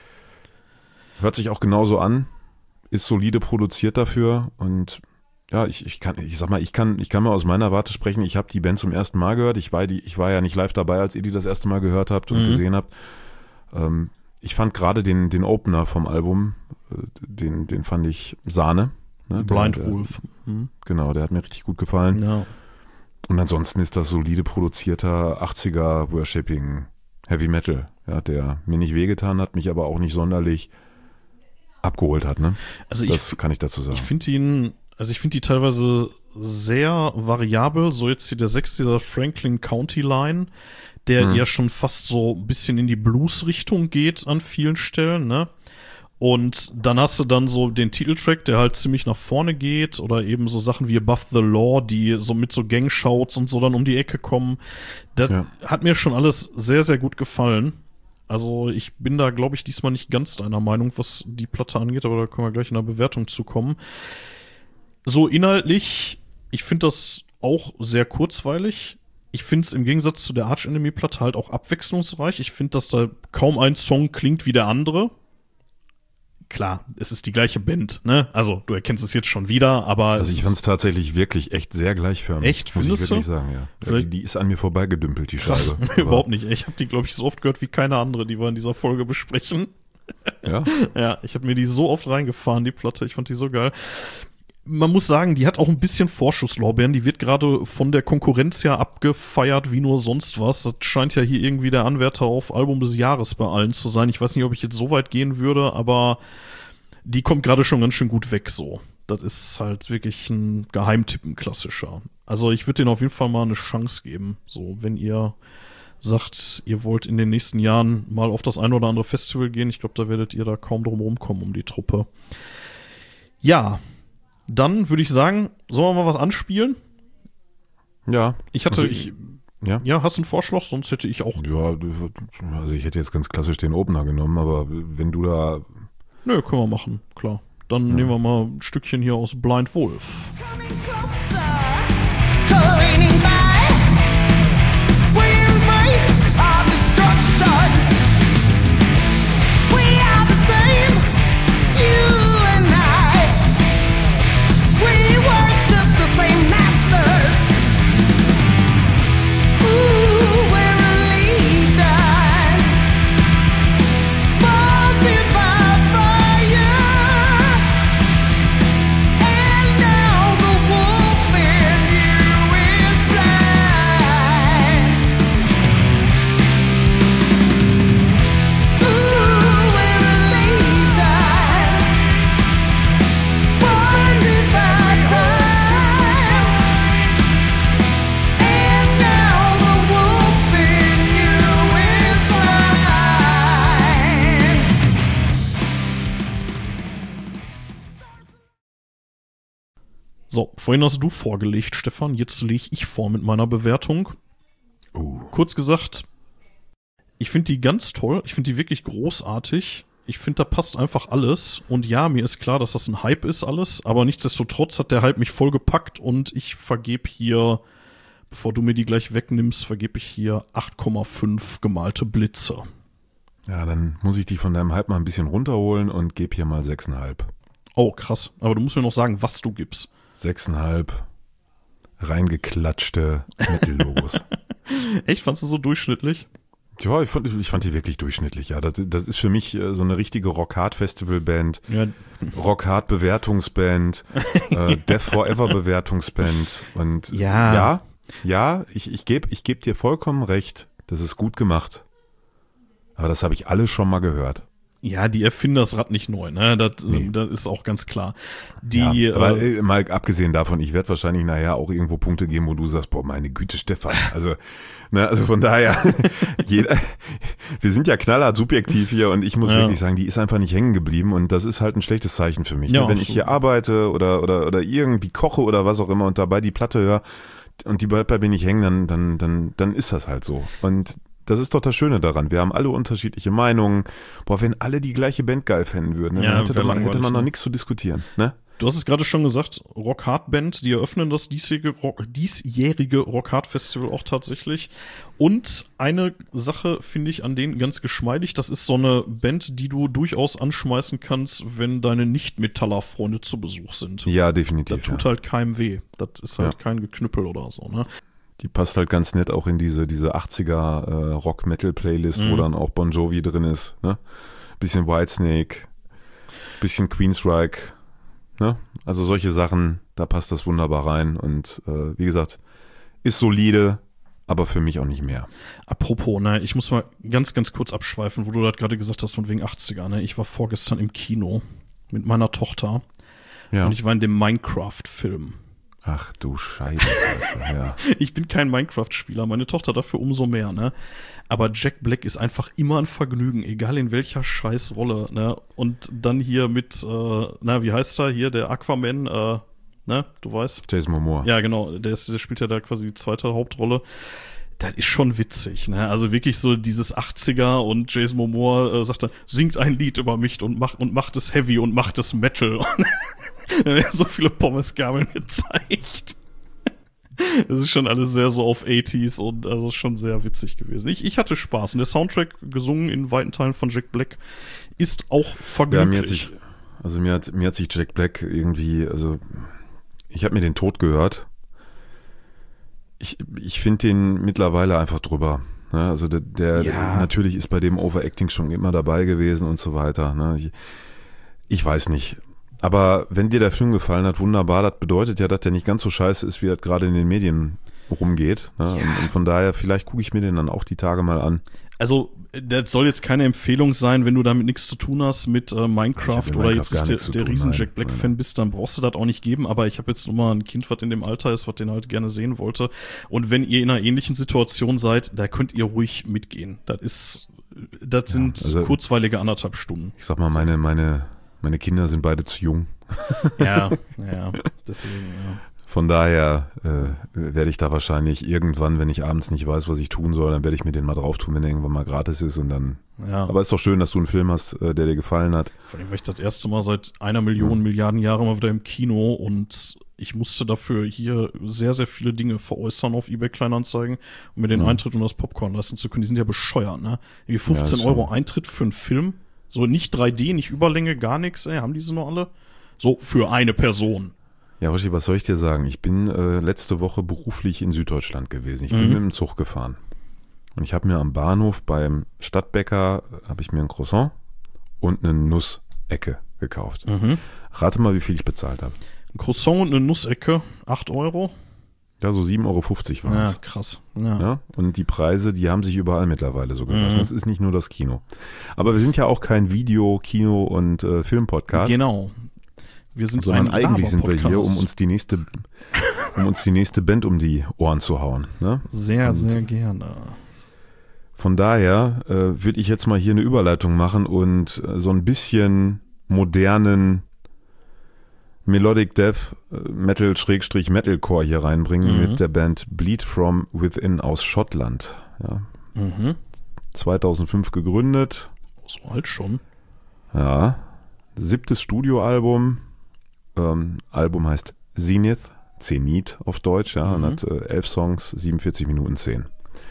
hört sich auch genauso an, ist solide produziert dafür und ja, ich, ich kann, ich sag mal, ich kann, ich kann mal aus meiner Warte sprechen. Ich habe die Band zum ersten Mal gehört. Ich war die, ich war ja nicht live dabei, als ihr die das erste Mal gehört habt und Mhm. gesehen habt. Ähm, ich fand gerade den, den Opener vom Album, äh, den, den fand ich Sahne. Ne? Blind der, der, Wolf. Mhm. Genau, der hat mir richtig gut gefallen. Ja. Und ansonsten ist das solide produzierter achtziger Worshipping Heavy Metal, ja, der mir nicht wehgetan hat, mich aber auch nicht sonderlich abgeholt hat. Ne? Also ich, Das kann ich dazu sagen. ich finde ihn, also ich finde die teilweise sehr variabel. So jetzt hier der sechs, dieser Franklin County Line, der Mhm. ja schon fast so ein bisschen in die Blues-Richtung geht an vielen Stellen, ne? Und dann hast du dann so den Titeltrack, der halt ziemlich nach vorne geht, oder eben so Sachen wie Above the Law, die so mit so Gang-Shouts und so dann um die Ecke kommen. Das Ja. hat mir schon alles sehr, sehr gut gefallen. Also ich bin da, glaube ich, diesmal nicht ganz deiner Meinung, was die Platte angeht, aber da können wir gleich in der Bewertung zu kommen. So inhaltlich, ich finde das auch sehr kurzweilig. Ich finde es im Gegensatz zu der Arch Enemy Platte halt auch abwechslungsreich. Ich finde, dass da kaum ein Song klingt wie der andere. Klar, es ist die gleiche Band, ne? Also, du erkennst es jetzt schon wieder, aber Also es ich fand ist es tatsächlich wirklich echt sehr gleichförmig. Echt? Muss ich Findest wirklich du? sagen, ja. ja Vielleicht- die, die ist an mir vorbeigedümpelt, die krass, Scheibe. mir überhaupt nicht. Ich habe die, glaube ich, so oft gehört wie keine andere, die wir in dieser Folge besprechen. Ja? Ja, ich habe mir die so oft reingefahren, die Platte. Ich fand die so geil. Man muss sagen, die hat auch ein bisschen Vorschusslorbeeren. Die wird gerade von der Konkurrenz ja abgefeiert wie nur sonst was. Das scheint ja hier irgendwie der Anwärter auf Album des Jahres bei allen zu sein. Ich weiß nicht, ob ich jetzt so weit gehen würde, aber die kommt gerade schon ganz schön gut weg so. Das ist halt wirklich ein Geheimtipp, ein klassischer. Also ich würde denen auf jeden Fall mal eine Chance geben. So, wenn ihr sagt, ihr wollt in den nächsten Jahren mal auf das ein oder andere Festival gehen, ich glaube, da werdet ihr da kaum drum rumkommen um die Truppe. Ja, dann würde ich sagen, sollen wir mal was anspielen? Ja. Ich hatte, Also ich, ja? ja, hast du einen Vorschlag? Sonst hätte ich auch, Ja, du- also ich hätte jetzt ganz klassisch den Opener genommen, aber wenn du da, nö, können wir machen, klar. Dann nehmen wir mal ein Stückchen hier aus Blind Wolf. Coming closer, careening by. We embrace our destruction. We are the same, you and I. We worship the same masters. Ooh, we're a legion, molded by fire. And now the wolf in you is blind. Ooh, we're a legion, bonded by time. And now the wolf in you is blind. So, vorhin hast du vorgelegt, Stefan. Jetzt lege ich vor mit meiner Bewertung. uh, Kurz gesagt, ich finde die ganz toll. Ich finde die wirklich großartig. Ich finde, da passt einfach alles. Und ja, mir ist klar, dass das ein Hype ist alles. Aber nichtsdestotrotz hat der Hype mich voll gepackt. Und ich vergebe hier, bevor du mir die gleich wegnimmst, vergebe ich hier acht Komma fünf gemalte Blitze. ja, dann muss ich dich von deinem Hype mal ein bisschen runterholen und gebe hier mal sechs Komma fünf. Oh, krass. Aber du musst mir noch sagen, was du gibst. sechs Komma fünf reingeklatschte Metal-Logos. Echt? Fandst du so durchschnittlich? Ja, ich fand, ich fand die wirklich durchschnittlich, ja. Das, das ist für mich äh, so eine richtige Rock-Hard-Festival-Band, Ja, Rock-Hard-Bewertungsband, äh, Death Forever-Bewertungsband. Und Ja. ja, ja, ich, ich gebe ich geb dir vollkommen recht, das ist gut gemacht. Aber das habe ich alles schon mal gehört. Ja, die erfinden das Rad nicht neu, ne? Das, Nee. das ist auch ganz klar. Die, Ja, aber äh, äh, mal abgesehen davon, ich werde wahrscheinlich nachher auch irgendwo Punkte geben, wo du sagst, boah, meine Güte, Stefan. Also, ne, also von daher, jeder, wir sind ja knallhart subjektiv hier und ich muss Ja. wirklich sagen, die ist einfach nicht hängen geblieben und das ist halt ein schlechtes Zeichen für mich. Ja, ne? Wenn so. ich hier arbeite oder, oder, oder irgendwie koche oder was auch immer und dabei die Platte höre und die bleibt bei mir nicht hängen, dann, dann, dann, dann ist das halt so. Und das ist doch das Schöne daran. Wir haben alle unterschiedliche Meinungen. Boah, wenn alle die gleiche Band geil fänden würden, ne, Ja, dann hätte wär man, hätte langweilig, man noch ne? nichts zu diskutieren. Ne? Du hast es gerade schon gesagt, Rock Hard Band, die eröffnen das diesjährige Rock, diesjährige Rock Hard Festival auch tatsächlich. Und eine Sache finde ich an denen ganz geschmeidig, das ist so eine Band, die du durchaus anschmeißen kannst, wenn deine Nicht-Metaller-Freunde zu Besuch sind. Ja, Das definitiv. tut ja. halt keinem weh. Das ist halt Ja. kein Geknüppel oder so, ne? Die passt halt ganz nett auch in diese, diese achtziger äh, Rock-Metal-Playlist, wo Mhm. dann auch Bon Jovi drin ist. Ne? Bisschen Whitesnake, bisschen Queensryche. Ne? Also solche Sachen, da passt das wunderbar rein. Und äh, wie gesagt, ist solide, aber für mich auch nicht mehr. Apropos, ne, ich muss mal ganz, ganz kurz abschweifen, wo du das gerade gesagt hast, von wegen achtziger, ne? Ich war vorgestern im Kino mit meiner Tochter Ja. und ich war in dem Minecraft-Film. Ach du Scheiße. Scheiße, ja. Ich bin kein Minecraft-Spieler, meine Tochter dafür umso mehr, ne? Aber Jack Black ist einfach immer ein Vergnügen, egal in welcher Scheißrolle, ne? Und dann hier mit, äh, na, wie heißt er hier, der Aquaman, äh, ne? Du weißt? Jason Momoa. Ja, genau, der, ist, der spielt ja da quasi die zweite Hauptrolle. Das ist schon witzig, ne? Also wirklich so dieses achtziger und Jason Momoa äh, sagt dann, singt ein Lied über mich und macht und macht es Heavy und macht es Metal. Da werden so viele Pommesgabeln gezeigt. Das ist schon alles sehr so auf achtziger und also schon sehr witzig gewesen. Ich, ich hatte Spaß und der Soundtrack, gesungen in weiten Teilen von Jack Black, ist auch Ja, vergnüglich. mir hat sich, also mir hat, mir hat sich Jack Black irgendwie, also ich habe mir den Tod gehört. Ich, ich finde den mittlerweile einfach drüber. Ne? Also der, der Ja. natürlich ist bei dem Overacting schon immer dabei gewesen und so weiter. Ne? Ich, ich weiß nicht. Aber wenn dir der Film gefallen hat, wunderbar, das bedeutet ja, dass der nicht ganz so scheiße ist, wie er gerade in den Medien rumgeht. Ne? Ja. Und, und von daher, vielleicht gucke ich mir den dann auch die Tage mal an. Also, das soll jetzt keine Empfehlung sein, wenn du damit nichts zu tun hast mit äh, Ich Minecraft hab mit oder Minecraft jetzt gar nicht nichts der, zu der tun, riesen nein. Jack Black-Fan bist, dann brauchst du das auch nicht geben. Aber ich habe jetzt nur mal ein Kind, was in dem Alter ist, was den halt gerne sehen wollte. Und wenn ihr in einer ähnlichen Situation seid, da könnt ihr ruhig mitgehen. Das ist, das sind also- kurzweilige anderthalb Stunden. Ich sag mal, meine, meine, meine Kinder sind beide zu jung. Ja, ja, deswegen, ja. Von daher äh, werde ich da wahrscheinlich irgendwann, wenn ich abends nicht weiß, was ich tun soll, dann werde ich mir den mal drauf tun, wenn er irgendwann mal gratis ist und dann. ja. Aber ist doch schön, dass du einen Film hast, äh, der dir gefallen hat. Vor allem war ich das erste Mal seit einer Million Milliarden Jahren mal wieder im Kino und ich musste dafür hier sehr, sehr viele Dinge veräußern auf eBay Kleinanzeigen, um mir den Mhm. Eintritt und das Popcorn leisten zu können. Die sind ja bescheuert, ne? Irgendwie fünfzehn Ja, ist Euro so. Eintritt für einen Film. So nicht drei D, nicht Überlänge, gar nichts, ey. Haben diese noch alle? So, für eine Person. Ja, Roshi, was soll ich dir sagen? Ich bin äh, letzte Woche beruflich in Süddeutschland gewesen. Ich bin Mhm. mit dem Zug gefahren. Und ich habe mir am Bahnhof beim Stadtbäcker, habe ich mir ein Croissant und eine Nussecke gekauft. Mhm. Rate mal, wie viel ich bezahlt habe. Ein Croissant und eine Nussecke, acht Euro. Ja, so sieben Euro fünfzig waren Ja, es. krass. Ja. Ja, und die Preise, die haben sich überall mittlerweile so gemacht. Mhm. Das ist nicht nur das Kino. Aber wir sind ja auch kein Video-, Kino- und äh, Film-Podcast. Genau. Wir sind Sondern ein eigentlich sind wir hier, um Laber-Podcast. uns die nächste, um uns die nächste Band um die Ohren zu hauen. Ne? Sehr, Und sehr gerne. Von daher äh, würde ich jetzt mal hier eine Überleitung machen und äh, so ein bisschen modernen Melodic Death äh, Metal Schrägstrich Metalcore hier reinbringen Mhm. mit der Band Bleed From Within aus Schottland. Ja. Mhm. zweitausendfünf gegründet. So alt schon. Ja. Siebtes Studioalbum. Ähm, Album heißt Zenith, Zenith auf Deutsch, ja, Mhm. und hat äh, elf Songs, siebenundvierzig Minuten zehn.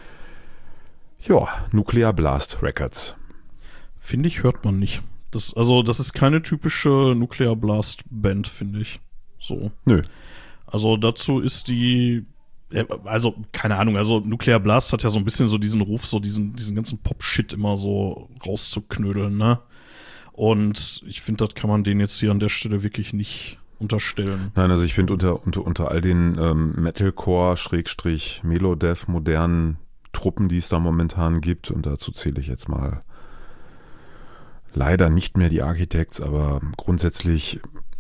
Ja, Nuclear Blast Records. Finde ich, hört man nicht. Das, also, das ist keine typische Nuclear Blast Band, finde ich. So. Nö. Also, dazu ist die, äh, also, keine Ahnung, also, Nuclear Blast hat ja so ein bisschen so diesen Ruf, so diesen, diesen ganzen Pop-Shit immer so rauszuknödeln, ne? Und ich finde, das kann man denen jetzt hier an der Stelle wirklich nicht unterstellen. Nein, also ich finde unter, unter, unter all den ähm, Metalcore, Schrägstrich, Melodeath, modernen Truppen, die es da momentan gibt, und dazu zähle ich jetzt mal leider nicht mehr die Architects, aber grundsätzlich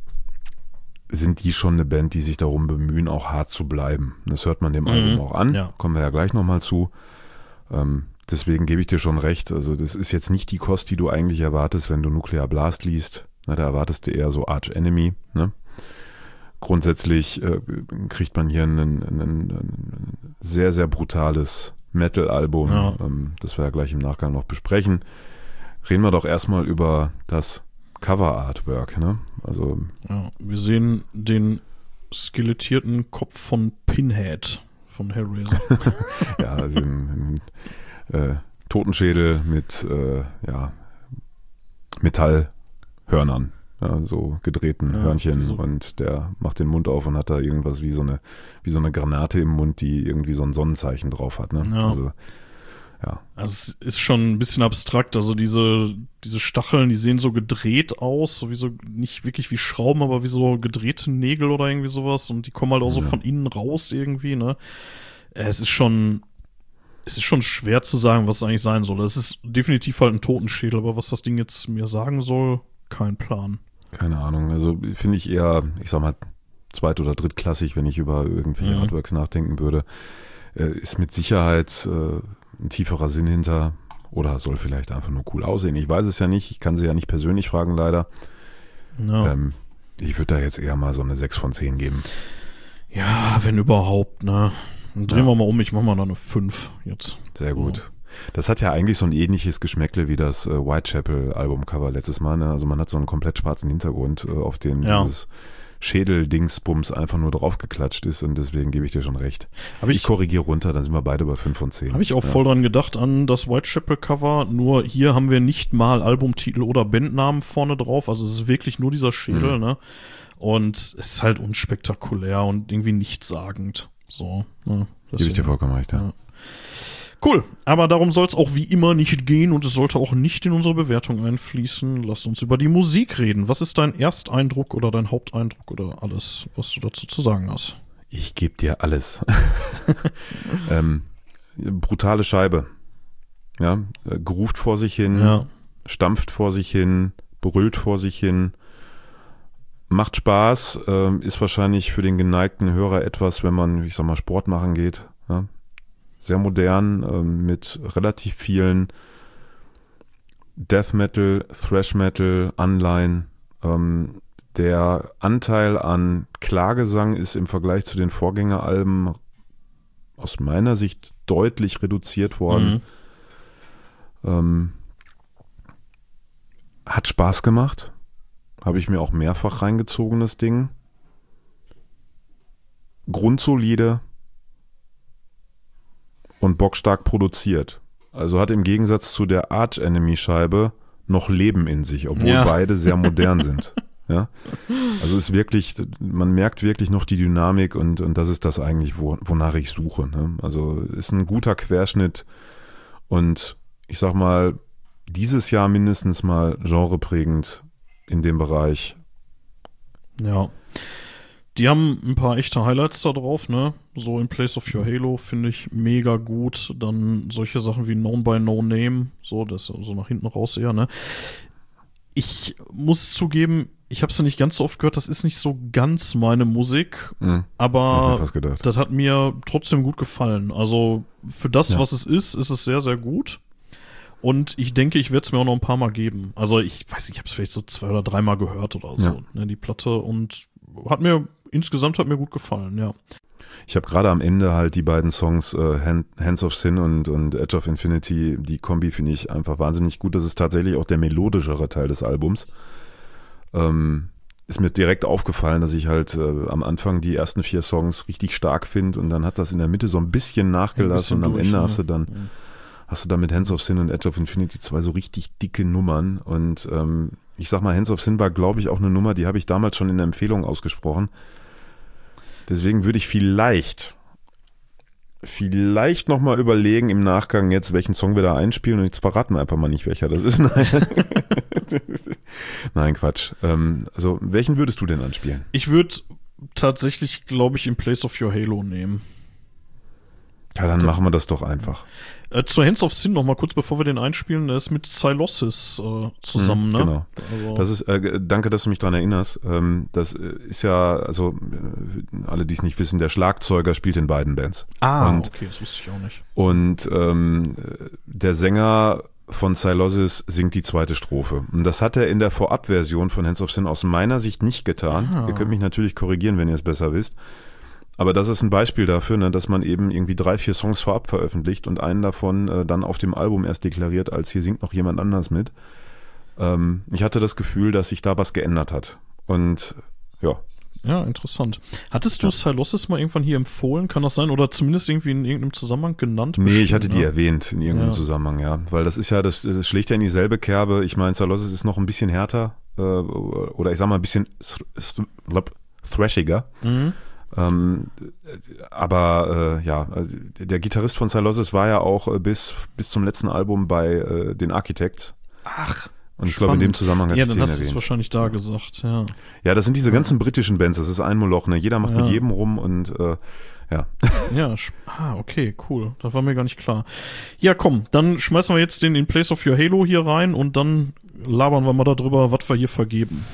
sind die schon eine Band, die sich darum bemühen, auch hart zu bleiben. Das hört man dem Mhm. Album auch an, Ja. kommen wir ja gleich nochmal zu. Ähm, deswegen gebe ich dir schon recht, also das ist jetzt nicht die Kost, die du eigentlich erwartest, wenn du Nuclear Blast liest. Na, da erwartest du eher so Arch Enemy, ne? Grundsätzlich äh, kriegt man hier ein, ein, ein sehr, sehr brutales Metal-Album, Ja. ähm, das wir ja gleich im Nachgang noch besprechen. Reden wir doch erstmal über das Cover-Artwork, ne? Also, Ja, wir sehen den skelettierten Kopf von Pinhead von Hellraiser. ja, also ein, ein äh, Totenschädel mit äh, ja, Metallhörnern, ja, so gedrehten Ja, Hörnchen die so- und der macht den Mund auf und hat da irgendwas wie so eine, wie so eine Granate im Mund, die irgendwie so ein Sonnenzeichen drauf hat, ne? Ja. Also, ja. Also es ist schon ein bisschen abstrakt. Also diese, diese Stacheln, die sehen so gedreht aus, so wie so, nicht wirklich wie Schrauben, aber wie so gedrehte Nägel oder irgendwie sowas. Und die kommen halt auch so Ja. von innen raus irgendwie, ne? Es ist schon, es ist schon schwer zu sagen, was es eigentlich sein soll. Es ist definitiv halt ein Totenschädel, aber was das Ding jetzt mir sagen soll, kein Plan. Keine Ahnung, also finde ich eher, ich sag mal, zweit- oder drittklassig, wenn ich über irgendwelche Mhm. Artworks nachdenken würde. Äh, ist mit Sicherheit äh, ein tieferer Sinn hinter oder soll vielleicht einfach nur cool aussehen. Ich weiß es ja nicht, ich kann sie ja nicht persönlich fragen, leider. Ja, Ähm, ich würde da jetzt eher mal so eine sechs von zehn geben. ja wenn überhaupt, ne? Dann drehen Ja. wir mal um, ich mach mal da eine fünf jetzt. Sehr gut. Das hat ja eigentlich so ein ähnliches Geschmäckle wie das äh, Whitechapel-Albumcover letztes Mal. Ne? Also man hat so einen komplett schwarzen Hintergrund, äh, auf dem Ja. dieses Schädel-Dingsbums einfach nur draufgeklatscht ist und deswegen gebe ich dir schon recht. Hab Ich ich, korrigiere runter, dann sind wir beide bei fünf von zehn. Habe ich auch ja. voll dran gedacht an das Whitechapel-Cover, nur hier haben wir nicht mal Albumtitel oder Bandnamen vorne drauf, also es ist wirklich nur dieser Schädel, Mhm. ne? Und es ist halt unspektakulär und irgendwie nichtssagend. So, ne? Gebe ich dir Deswegen- vollkommen recht, ja. Ja. Cool, aber darum soll es auch wie immer nicht gehen und es sollte auch nicht in unsere Bewertung einfließen. Lass uns über die Musik reden. Was ist dein Ersteindruck oder dein Haupteindruck oder alles, was du dazu zu sagen hast? Ich gebe dir alles. ähm, brutale Scheibe. Ja, äh, geruft vor sich hin, Ja, stampft vor sich hin, brüllt vor sich hin. Macht Spaß, ähm, ist wahrscheinlich für den geneigten Hörer etwas, wenn man, ich sag mal, Sport machen geht. Ja? Sehr modern, ähm, mit relativ vielen Death Metal, Thrash Metal Anleihen. Ähm, der Anteil an Klagesang ist im Vergleich zu den Vorgängeralben aus meiner Sicht deutlich reduziert worden. Mhm. Ähm, hat Spaß gemacht. Habe ich mir auch mehrfach reingezogen, das Ding. Grundsolide und bockstark produziert. Also hat im Gegensatz zu der Arch Enemy Scheibe noch Leben in sich, obwohl Ja. beide sehr modern sind. Ja? Also ist wirklich, man merkt wirklich noch die Dynamik und, und das ist das eigentlich, wo, wonach ich suche. Ne? Also ist ein guter Querschnitt und ich sag mal, dieses Jahr mindestens mal genreprägend in dem Bereich. Ja. Die haben ein paar echte Highlights da drauf, ne? So In Place of Your Halo finde ich mega gut. Dann solche Sachen wie Known by No Name, so, das ist so nach hinten raus eher, ne? Ich muss zugeben, ich habe es ja nicht ganz so oft gehört, das ist nicht so ganz meine Musik, Mhm. Hab ich mir aber fast gedacht. das hat mir trotzdem gut gefallen. Also für das, Ja. was es ist, ist es sehr, sehr gut. Und ich denke, ich werde es mir auch noch ein paar Mal geben. Also ich weiß nicht, ich habe es vielleicht so zwei oder dreimal gehört oder so, Ja. ne, die Platte. Und hat mir, insgesamt hat mir gut gefallen, ja. Ich habe gerade am Ende halt die beiden Songs äh, Hand, Hands of Sin und, und Edge of Infinity, die Kombi finde ich einfach wahnsinnig gut. Das ist tatsächlich auch der melodischere Teil des Albums. Ähm, ist mir direkt aufgefallen, dass ich halt äh, am Anfang die ersten vier Songs richtig stark finde und dann hat das in der Mitte so ein bisschen nachgelassen Ein bisschen und am durch, Ende ne? hast du dann Ja. hast du dann mit Hands of Sin und Edge of Infinity zwei so richtig dicke Nummern und ähm, ich sag mal, Hands of Sin war, glaube ich, auch eine Nummer, die habe ich damals schon in der Empfehlung ausgesprochen. Deswegen würde ich vielleicht vielleicht nochmal überlegen im Nachgang jetzt, welchen Song wir da einspielen und jetzt verraten wir einfach mal nicht, welcher das ist. Nein, Nein Quatsch. Ähm, also, welchen würdest du denn anspielen? Ich würde tatsächlich, glaube ich, In Place of Your Halo nehmen. Ja, dann machen wir das doch einfach. Äh, zu Hands of Sin noch mal kurz, bevor wir den einspielen, der ist mit Sylosis äh, zusammen, Mhm, ne? genau. Also, Das ist, äh, danke, dass du mich daran erinnerst. Ähm, das ist ja, also äh, alle, die es nicht wissen, der Schlagzeuger spielt in beiden Bands. ah, und, okay, das wusste ich auch nicht. Und ähm, der Sänger von Sylosis singt die zweite Strophe. Und das hat er in der Vorabversion von Hands of Sin aus meiner Sicht nicht getan. Ah. Ihr könnt mich natürlich korrigieren, wenn ihr es besser wisst. Aber das ist ein Beispiel dafür, ne, dass man eben irgendwie drei, vier Songs vorab veröffentlicht und einen davon äh, dann auf dem Album erst deklariert, als hier singt noch jemand anders mit. Ähm, ich hatte das Gefühl, dass sich da was geändert hat. Und ja. Ja, interessant. Hattest du Ja. Sylosis mal irgendwann hier empfohlen? Kann das sein? Oder zumindest irgendwie in irgendeinem Zusammenhang genannt? Nee, ich hatte Bestimmt, die ne? erwähnt in irgendeinem Ja. Zusammenhang, ja. Weil das ist ja, das, das schlägt ja in dieselbe Kerbe. Ich meine, Sylosis ist noch ein bisschen härter äh, oder ich sag mal ein bisschen th th thrashiger. Mhm. Ähm, aber äh, ja, der Gitarrist von Sylosis war ja auch äh, bis, bis zum letzten Album bei äh, den Architects. Ach, Und ich glaube, in dem Zusammenhang hat ja, ich dann den hast du es erwähnt. wahrscheinlich da gesagt, ja. Ja, das sind diese ganzen britischen Bands, das ist ein Moloch, ne? Jeder macht Ja. mit jedem rum und äh, ja. Ja, sp- ah, okay, cool. Das war mir gar nicht klar. Ja, komm, dann schmeißen wir jetzt den In Place of Your Halo hier rein und dann labern wir mal darüber, was wir hier vergeben.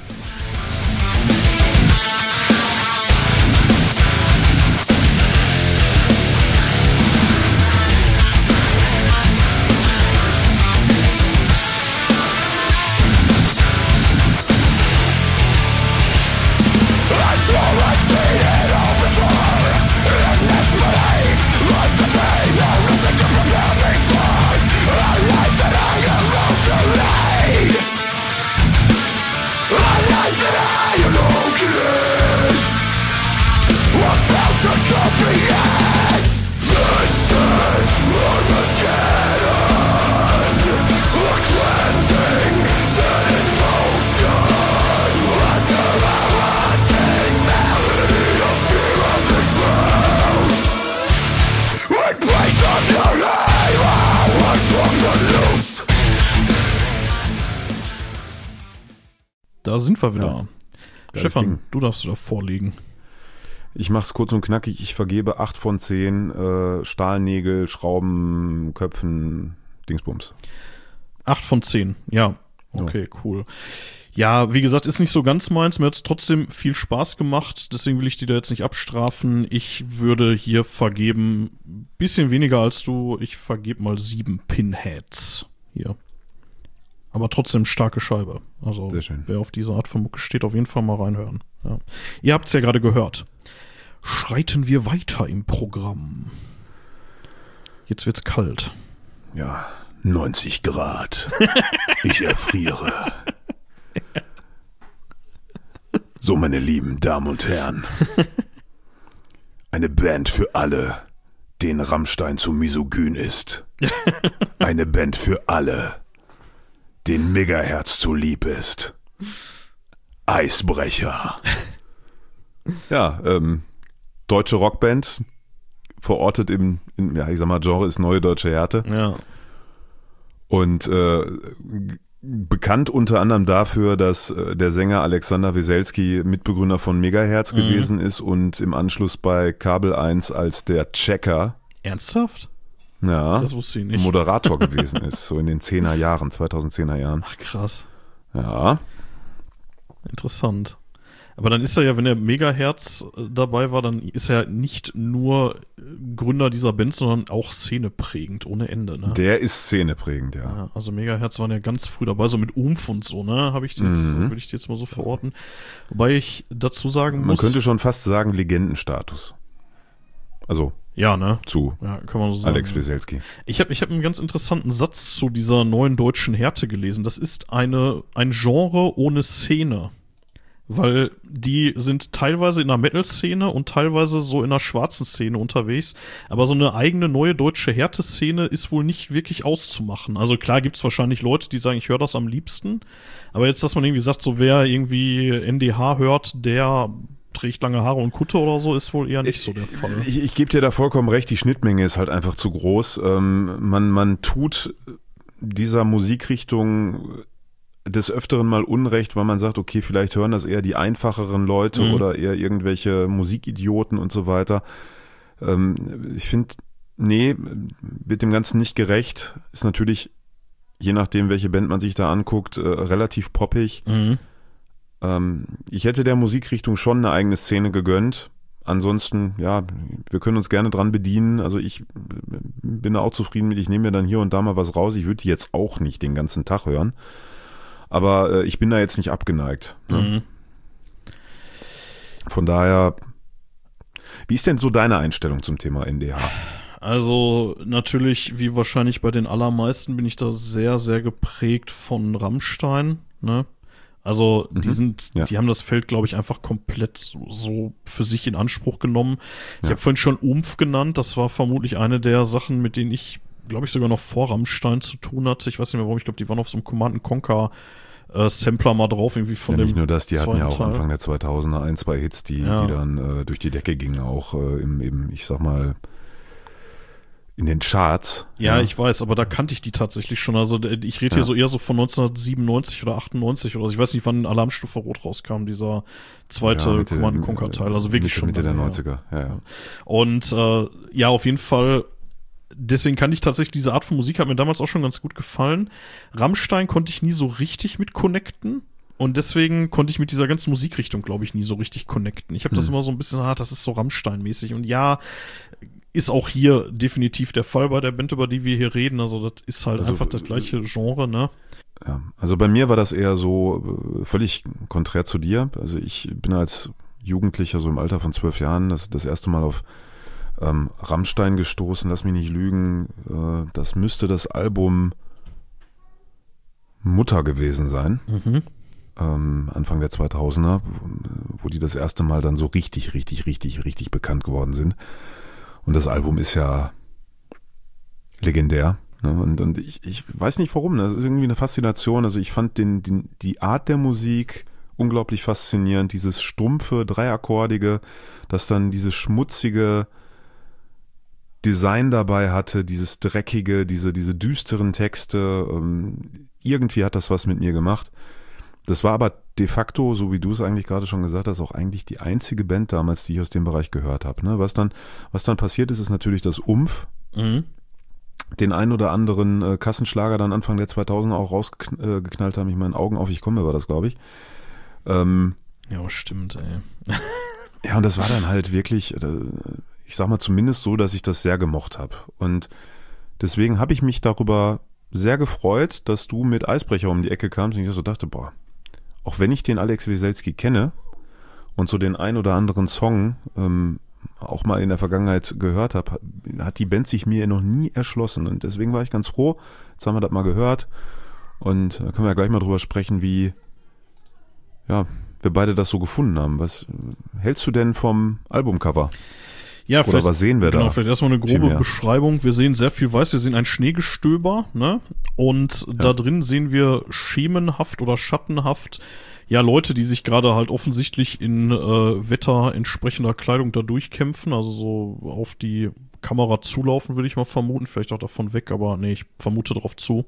Da sind wir wieder. Ja. Geiles Stefan, Ding. du darfst da vorlegen. Ich mach's kurz und knackig, ich vergebe acht von zehn äh, Stahlnägel, Schrauben, Köpfen, Dingsbums. Acht von zehn, ja. Okay, cool. Ja, wie gesagt, ist nicht so ganz meins. Mir hat's trotzdem viel Spaß gemacht. Deswegen will ich die da jetzt nicht abstrafen. Ich würde hier vergeben, bisschen weniger als du. Ich vergebe mal sieben Pinheads hier. Aber trotzdem starke Scheibe. Also, Sehr schön. wer auf diese Art von Mucke steht, auf jeden Fall mal reinhören. Ja. Ihr habt's ja gerade gehört. Schreiten wir weiter im Programm. Jetzt wird's kalt. Ja, neunzig Grad. Ich erfriere. So, meine lieben Damen und Herren. Eine Band für alle, denen Rammstein zu misogyn ist. Eine Band für alle, denen Megahertz zu lieb ist. Eisbrecher. Ja, ähm, deutsche Rockband, verortet im, in, ja, ich sag mal, Genre ist neue deutsche Härte. Ja. Und äh, g- bekannt unter anderem dafür, dass äh, der Sänger Alexander Weselski Mitbegründer von Megahertz Mhm. gewesen ist und im Anschluss bei Kabel eins als der Checker, Ernsthaft? ja, Das wusste ich nicht. Moderator gewesen ist, so in den zehner Jahren, zweitausendzehner Jahren. Ach, krass. Ja, Interessant. Aber dann ist er ja, wenn er Megahertz äh, dabei war, dann ist er nicht nur äh, Gründer dieser Band, sondern auch szeneprägend, ohne Ende, ne? der ist szeneprägend, ja. Ja, also Megahertz waren ja ganz früh dabei, so mit Umf und so, ne? Habe ich die jetzt, Mhm. würde ich die jetzt mal so verorten. Wobei ich dazu sagen Man muss. könnte schon fast sagen Legendenstatus. Also ja, ne? zu Ja, kann man so sagen. Alex Weselski. Ich habe ich hab einen ganz interessanten Satz zu dieser neuen deutschen Härte gelesen. Das ist eine, ein Genre ohne Szene. Weil die sind teilweise in der Metal-Szene und teilweise so in der schwarzen Szene unterwegs. Aber so eine eigene neue deutsche Härte-Szene ist wohl nicht wirklich auszumachen. Also klar gibt's wahrscheinlich Leute, die sagen, ich höre das am liebsten. Aber jetzt, dass man irgendwie sagt, so wer irgendwie N D H hört, der trägt lange Haare und Kutte oder so, ist wohl eher nicht so der Fall. Ich, ich gebe dir da vollkommen recht, die Schnittmenge ist halt einfach zu groß. Ähm, man, man tut dieser Musikrichtung des Öfteren mal Unrecht, weil man sagt, okay, vielleicht hören das eher die einfacheren Leute Mhm. oder eher irgendwelche Musikidioten und so weiter. Ähm, ich finde, nee, wird dem Ganzen nicht gerecht. Ist natürlich, je nachdem, welche Band man sich da anguckt, äh, relativ poppig. Mhm. Ähm, ich hätte der Musikrichtung schon eine eigene Szene gegönnt. Ansonsten, ja, wir können uns gerne dran bedienen. Also ich bin da auch zufrieden mit, ich nehme mir dann hier und da mal was raus. Ich würde die jetzt auch nicht den ganzen Tag hören. Aber äh, ich bin da jetzt nicht abgeneigt. Ne? Mhm. Von daher, wie ist denn so deine Einstellung zum Thema N D H? Also natürlich, wie wahrscheinlich bei den allermeisten, bin ich da sehr, sehr geprägt von Rammstein, ne? Also die Mhm. sind, Ja. die haben das Feld, glaube ich, einfach komplett so, so für sich in Anspruch genommen. Ich Ja. habe vorhin schon Umf genannt, das war vermutlich eine der Sachen, mit denen ich, glaube ich, sogar noch vor Rammstein zu tun hatte. Ich weiß nicht mehr warum, ich glaube, die waren auf so einem Command and Conquer äh, Sampler mal drauf, irgendwie von Ja, dem nicht nur das, die hatten ja auch zweiten Teil. Anfang der zweitausender ein, zwei Hits, die, Ja. die dann äh, durch die Decke gingen, auch äh, im, im, ich sag mal, in den Charts. Ja, ich weiß, aber da kannte ich die tatsächlich schon. Also d- ich rede hier Ja. so eher so von neunzehnhundertsiebenundneunzig oder achtundneunzig oder so. Ich weiß nicht, wann Alarmstufe Rot rauskam, dieser zweite Ja, Mitte- Command and Conquer Teil. Also wirklich Mitte, schon Mitte der lange her. neunziger. Ja, ja. Und äh, ja, auf jeden Fall, deswegen kannte ich tatsächlich diese Art von Musik, hat mir damals auch schon ganz gut gefallen. Rammstein konnte ich nie so richtig mit connecten. Und deswegen konnte ich mit dieser ganzen Musikrichtung, glaube ich, nie so richtig connecten. Ich habe das Hm. immer so ein bisschen, ah, das ist so Rammstein-mäßig. Und ja, ist auch hier definitiv der Fall bei der Band, über die wir hier reden. Also das ist halt Also, einfach das gleiche Genre, ne? Ja, also bei mir war das eher so äh, völlig konträr zu dir. Also ich bin als Jugendlicher, so im Alter von zwölf Jahren, das, das erste Mal auf ähm, Rammstein gestoßen, lass mich nicht lügen. Äh, das müsste das Album Mutter gewesen sein, Mhm. ähm, Anfang der zweitausender, wo die das erste Mal dann so richtig, richtig, richtig, richtig bekannt geworden sind. Und das Album ist ja legendär. Ne? Und, und ich, ich weiß nicht warum, das ist irgendwie eine Faszination. Also ich fand den, den, die Art der Musik unglaublich faszinierend. Dieses stumpfe, dreiakkordige, das dann dieses schmutzige Design dabei hatte, dieses dreckige, diese, diese düsteren Texte. Ähm, irgendwie hat das was mit mir gemacht. Das war aber de facto, so wie du es eigentlich gerade schon gesagt hast, auch eigentlich die einzige Band damals, die ich aus dem Bereich gehört habe. Ne? Was dann, was dann passiert ist, ist natürlich das Umf. Mhm. Den ein oder anderen äh, Kassenschlager dann Anfang der zweitausender auch rausgeknallt haben. Ich meine, Augen auf, ich komme, war das, glaube ich. Ähm, Ja, stimmt, ey. ja, und das war dann halt wirklich, äh, ich sag mal zumindest so, dass ich das sehr gemocht habe. Und deswegen habe ich mich darüber sehr gefreut, dass du mit Eisbrecher um die Ecke kamst und ich so dachte, boah, auch wenn ich den Alex Wieselski kenne und so den ein oder anderen Song ähm, auch mal in der Vergangenheit gehört habe, hat die Band sich mir noch nie erschlossen. Und deswegen war ich ganz froh. Jetzt haben wir das mal gehört. Und da können wir ja gleich mal drüber sprechen, wie ja, wir beide das so gefunden haben. Was hältst du denn vom Albumcover? Ja, Oder was sehen wir genau, da? vielleicht erstmal eine Viel grobe mehr. Beschreibung. Wir sehen sehr viel weiß, wir sehen ein Schneegestöber, ne? Und da drin sehen wir schemenhaft oder schattenhaft ja Leute, die sich gerade halt offensichtlich in äh, Wetter entsprechender Kleidung da durchkämpfen, also so auf die Kamera zulaufen, würde ich mal vermuten, vielleicht auch davon weg, aber nee, ich vermute drauf zu.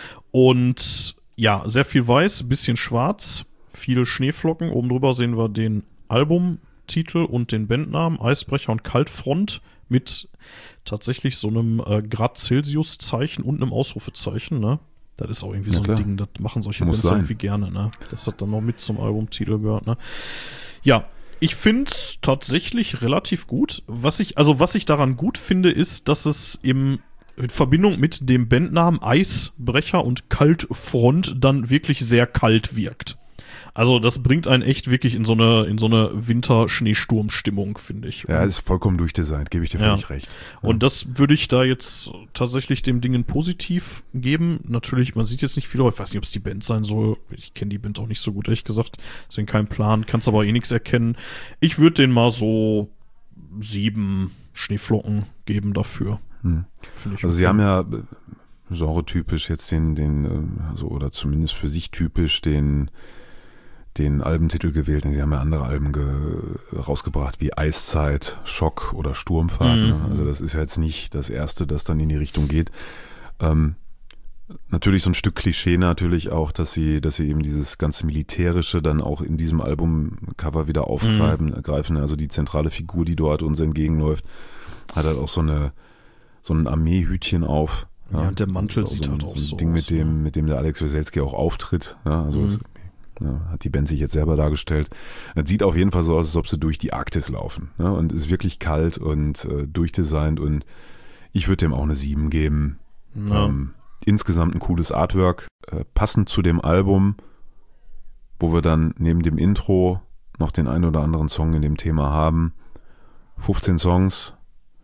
Und ja, sehr viel weiß, bisschen schwarz, viele Schneeflocken. Oben drüber sehen wir den Albumtitel und den Bandnamen Eisbrecher und Kaltfront mit tatsächlich so einem äh, Grad-Celsius-Zeichen und einem Ausrufezeichen, ne? Das ist auch irgendwie Ja, so ein klar. Ding, das machen solche Muss Bands sein. irgendwie gerne, ne? Das hat dann noch mit zum Albumtitel gehört, ne? Ja, ich find's tatsächlich relativ gut. Was ich, also was ich daran gut finde, ist, dass es im in Verbindung mit dem Bandnamen Eisbrecher und Kaltfront dann wirklich sehr kalt wirkt. Also das bringt einen echt wirklich in so eine in so eine Winter-Schneesturm-Stimmung, finde ich. Ja, ist vollkommen durchdesignt, gebe ich dir Ja. völlig recht. Und das würde ich da jetzt tatsächlich dem Dingen positiv geben. Natürlich, man sieht jetzt nicht viel, aber ich weiß nicht, ob es die Band sein soll. Ich kenne die Band auch nicht so gut, ehrlich gesagt. Deswegen kein Plan, kannst aber eh nichts erkennen. Ich würde denen mal so sieben Schneeflocken geben dafür. Hm. Finde ich Also sie okay. haben ja äh, genretypisch jetzt den, den, ähm, also oder zumindest für sich typisch den, den Albentitel gewählt. Sie haben ja andere Alben ge rausgebracht, wie Eiszeit, Schock oder Sturmfahrt. Mhm. Ne? Also das ist ja jetzt nicht das erste, das dann in die Richtung geht. Ähm, natürlich so ein Stück Klischee natürlich auch, dass sie, dass sie eben dieses ganze Militärische dann auch in diesem Albumcover wieder aufgreifen, Mhm. greifen. Also die zentrale Figur, die dort uns entgegenläuft, hat halt auch so eine so ein Armeehütchen auf. Ja, und der Mantel das ist sieht so ein, halt auch so ein so Ding, aus, mit dem, ne? mit dem der Alex Weselski auch auftritt. Ja, also Mhm. es, ja, hat die Band sich jetzt selber dargestellt. Es sieht auf jeden Fall so aus, als ob sie durch die Arktis laufen. Ja, und ist wirklich kalt und äh, durchdesignt und ich würde dem auch eine sieben geben. Ja. Ähm, insgesamt ein cooles Artwork, äh, passend zu dem Album, wo wir dann neben dem Intro noch den einen oder anderen Song in dem Thema haben. fünfzehn Songs,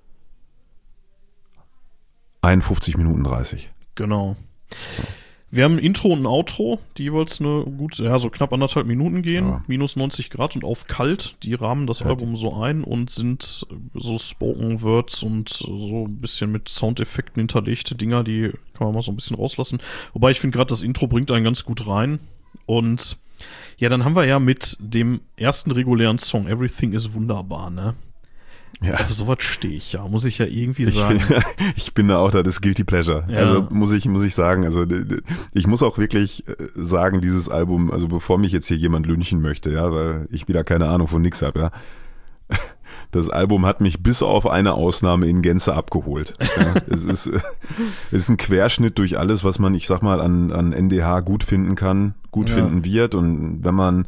einundfünfzig Minuten dreißig. Genau. Wir haben ein Intro und ein Outro, die jeweils eine gut, ja, so knapp anderthalb Minuten gehen, Ja. minus neunzig Grad und auf kalt. Die rahmen das Ja, Album so ein und sind so Spoken Words und so ein bisschen mit Soundeffekten hinterlegte Dinger, die kann man mal so ein bisschen rauslassen. Wobei ich finde gerade, das Intro bringt einen ganz gut rein. Und ja, dann haben wir ja mit dem ersten regulären Song Everything is Wunderbar, ne? Ja. Auf sowas stehe ich ja, muss ich ja irgendwie Ich, sagen. find, ich bin da auch da, das ist Guilty Pleasure. Ja. Also muss ich, muss ich sagen, also d- d- ich muss auch wirklich äh, sagen, dieses Album, also bevor mich jetzt hier jemand lynchen möchte, ja, weil ich wieder keine Ahnung von nix habe, ja. Das Album hat mich bis auf eine Ausnahme in Gänze abgeholt. Ja. Es ist, äh, es ist ein Querschnitt durch alles, was man, ich sag mal, an, an N D H gut finden kann, gut Ja. finden wird. Und wenn man,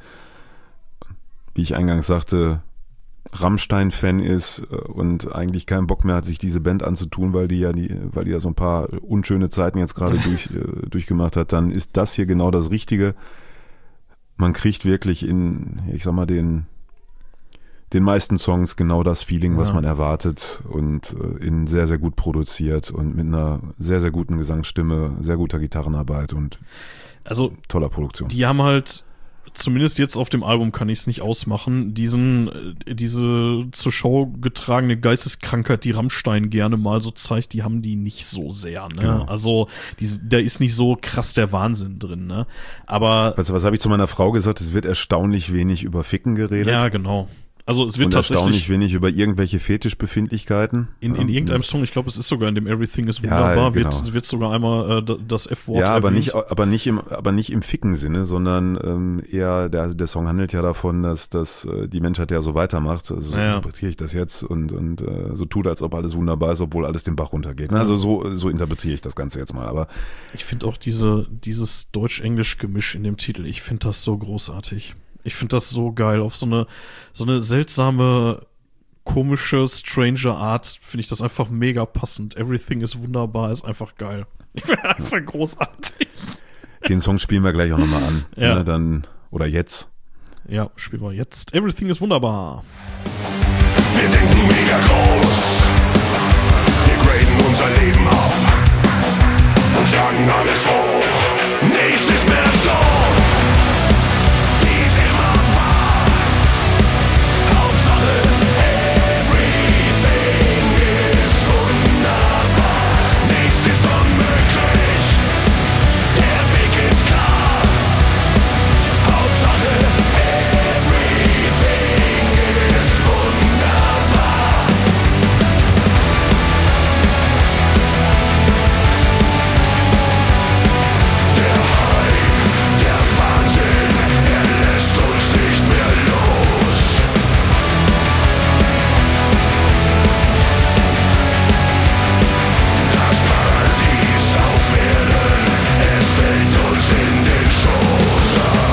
wie ich eingangs sagte, Rammstein-Fan ist äh, und eigentlich keinen Bock mehr hat, sich diese Band anzutun, weil die ja die, weil die ja so ein paar unschöne Zeiten jetzt gerade durch, äh, durchgemacht hat, dann ist das hier genau das Richtige. Man kriegt wirklich in, ich sag mal, den den meisten Songs genau das Feeling, was Ja. man erwartet und äh, in sehr, sehr gut produziert und mit einer sehr, sehr guten Gesangsstimme, sehr guter Gitarrenarbeit und Also toller Produktion. die haben halt, zumindest jetzt auf dem Album kann ich es nicht ausmachen, diesen, äh, diese zur Show getragene Geisteskrankheit, die Rammstein gerne mal so zeigt, die haben die nicht so sehr, ne? Genau. Also, die, da ist nicht so krass der Wahnsinn drin, ne? Aber, Was, was habe ich zu meiner Frau gesagt? Es wird erstaunlich wenig über Ficken geredet. ja, genau. Also, es wird und tatsächlich erstaunlich wenig über irgendwelche Fetischbefindlichkeiten. in, in Ja, irgendeinem das- Song, ich glaube, es ist sogar in dem Everything is Ja, Wunderbar, genau. wird, wird sogar einmal äh, da- das F-Wort Ja, aber erwähnt. nicht, aber nicht im, aber nicht im Ficken-Sinne, sondern ähm, eher der, der Song handelt ja davon, dass, dass äh, die Menschheit ja so weitermacht. Also so Ja. interpretiere ich das jetzt und, und äh, so tut, als ob alles wunderbar ist, obwohl alles den Bach runtergeht. Also so, so interpretiere ich das Ganze jetzt mal. Aber Ich finde auch diese, dieses Deutsch-Englisch-Gemisch in dem Titel, ich finde das so großartig. Ich finde das so geil. Auf so eine, so eine seltsame, komische, strange Art finde ich das einfach mega passend. Everything is wunderbar, ist einfach geil. Ich finde einfach großartig. den Song spielen wir gleich auch nochmal an. Ja. Ne, dann, oder jetzt. Ja, spielen wir jetzt. Everything is wunderbar. Wir denken mega groß. Wir graden unser Leben ab und jagen alles hoch. Nichts ist mehr so, wie es immer war. Hauptsache, everything ist wunderbar. Nichts ist unmöglich, der Weg ist klar. Hauptsache, everything ist wunderbar. Der Hype, der Wahnsinn, er lässt uns nicht mehr los. Das Paradies auf Erden, es fällt uns in den Schoß.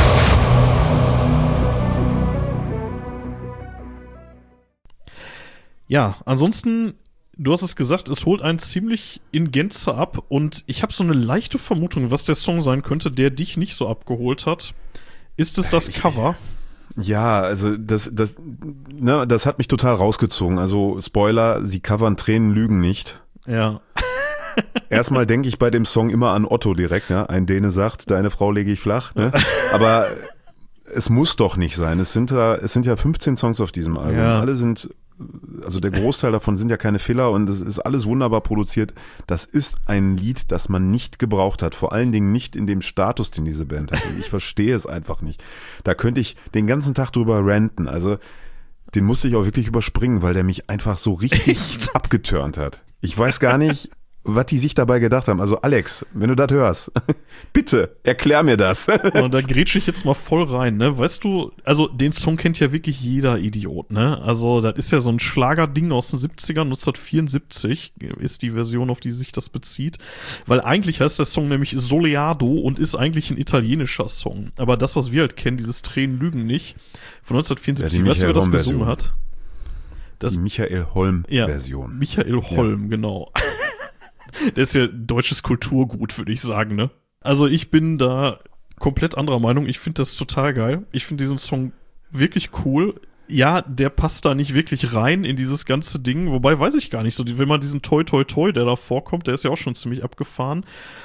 Ja, ansonsten, du hast es gesagt, es holt einen ziemlich in Gänze ab und ich habe so eine leichte Vermutung, was der Song sein könnte, der dich nicht so abgeholt hat. Ist es das Cover? Ja, also das, das, ne, das hat mich total rausgezogen. Also Spoiler, sie covern Tränen lügen nicht. Ja. Erstmal denke ich bei dem Song immer an Otto direkt, ne? Ein Däne sagt, deine Frau lege ich flach, ne? Aber es muss doch nicht sein. Es sind ja, es sind ja fünfzehn Songs auf diesem Album. Ja. Alle sind, also der Großteil davon sind ja keine Filler und es ist alles wunderbar produziert. Das ist ein Lied, das man nicht gebraucht hat. Vor allen Dingen nicht in dem Status, den diese Band hat. Ich verstehe es einfach nicht. Da könnte ich den ganzen Tag drüber ranten. Also den musste ich auch wirklich überspringen, weil der mich einfach so richtig abgeturnt hat. Ich weiß gar nicht, was die sich dabei gedacht haben. Also Alex, wenn du das hörst, bitte erklär mir das. Und da grätsche ich jetzt mal voll rein, ne? Weißt du, also den Song kennt ja wirklich jeder Idiot, ne? Also das ist ja so ein Schlagerding aus den siebzigern, neunzehnhundertvierundsiebzig ist die Version, auf die sich das bezieht. Weil eigentlich heißt der Song nämlich Soleado und ist eigentlich ein italienischer Song. Aber das, was wir halt kennen, dieses Tränen lügen nicht, von neunzehnhundertvierundsiebzig, Ja, weißt du, wer das Holm-Version. gesungen hat? Das, Die Michael ja, Holm-Version. Michael Holm, ja. Genau. Das ist ja deutsches Kulturgut, würde ich sagen, ne? Also ich bin da komplett anderer Meinung. Ich finde das total geil. Ich finde diesen Song wirklich cool. Ja, der passt da nicht wirklich rein in dieses ganze Ding. Wobei, weiß ich gar nicht so. Wenn man diesen Toi Toi Toi, der da vorkommt, der ist ja auch schon ziemlich abgefahren.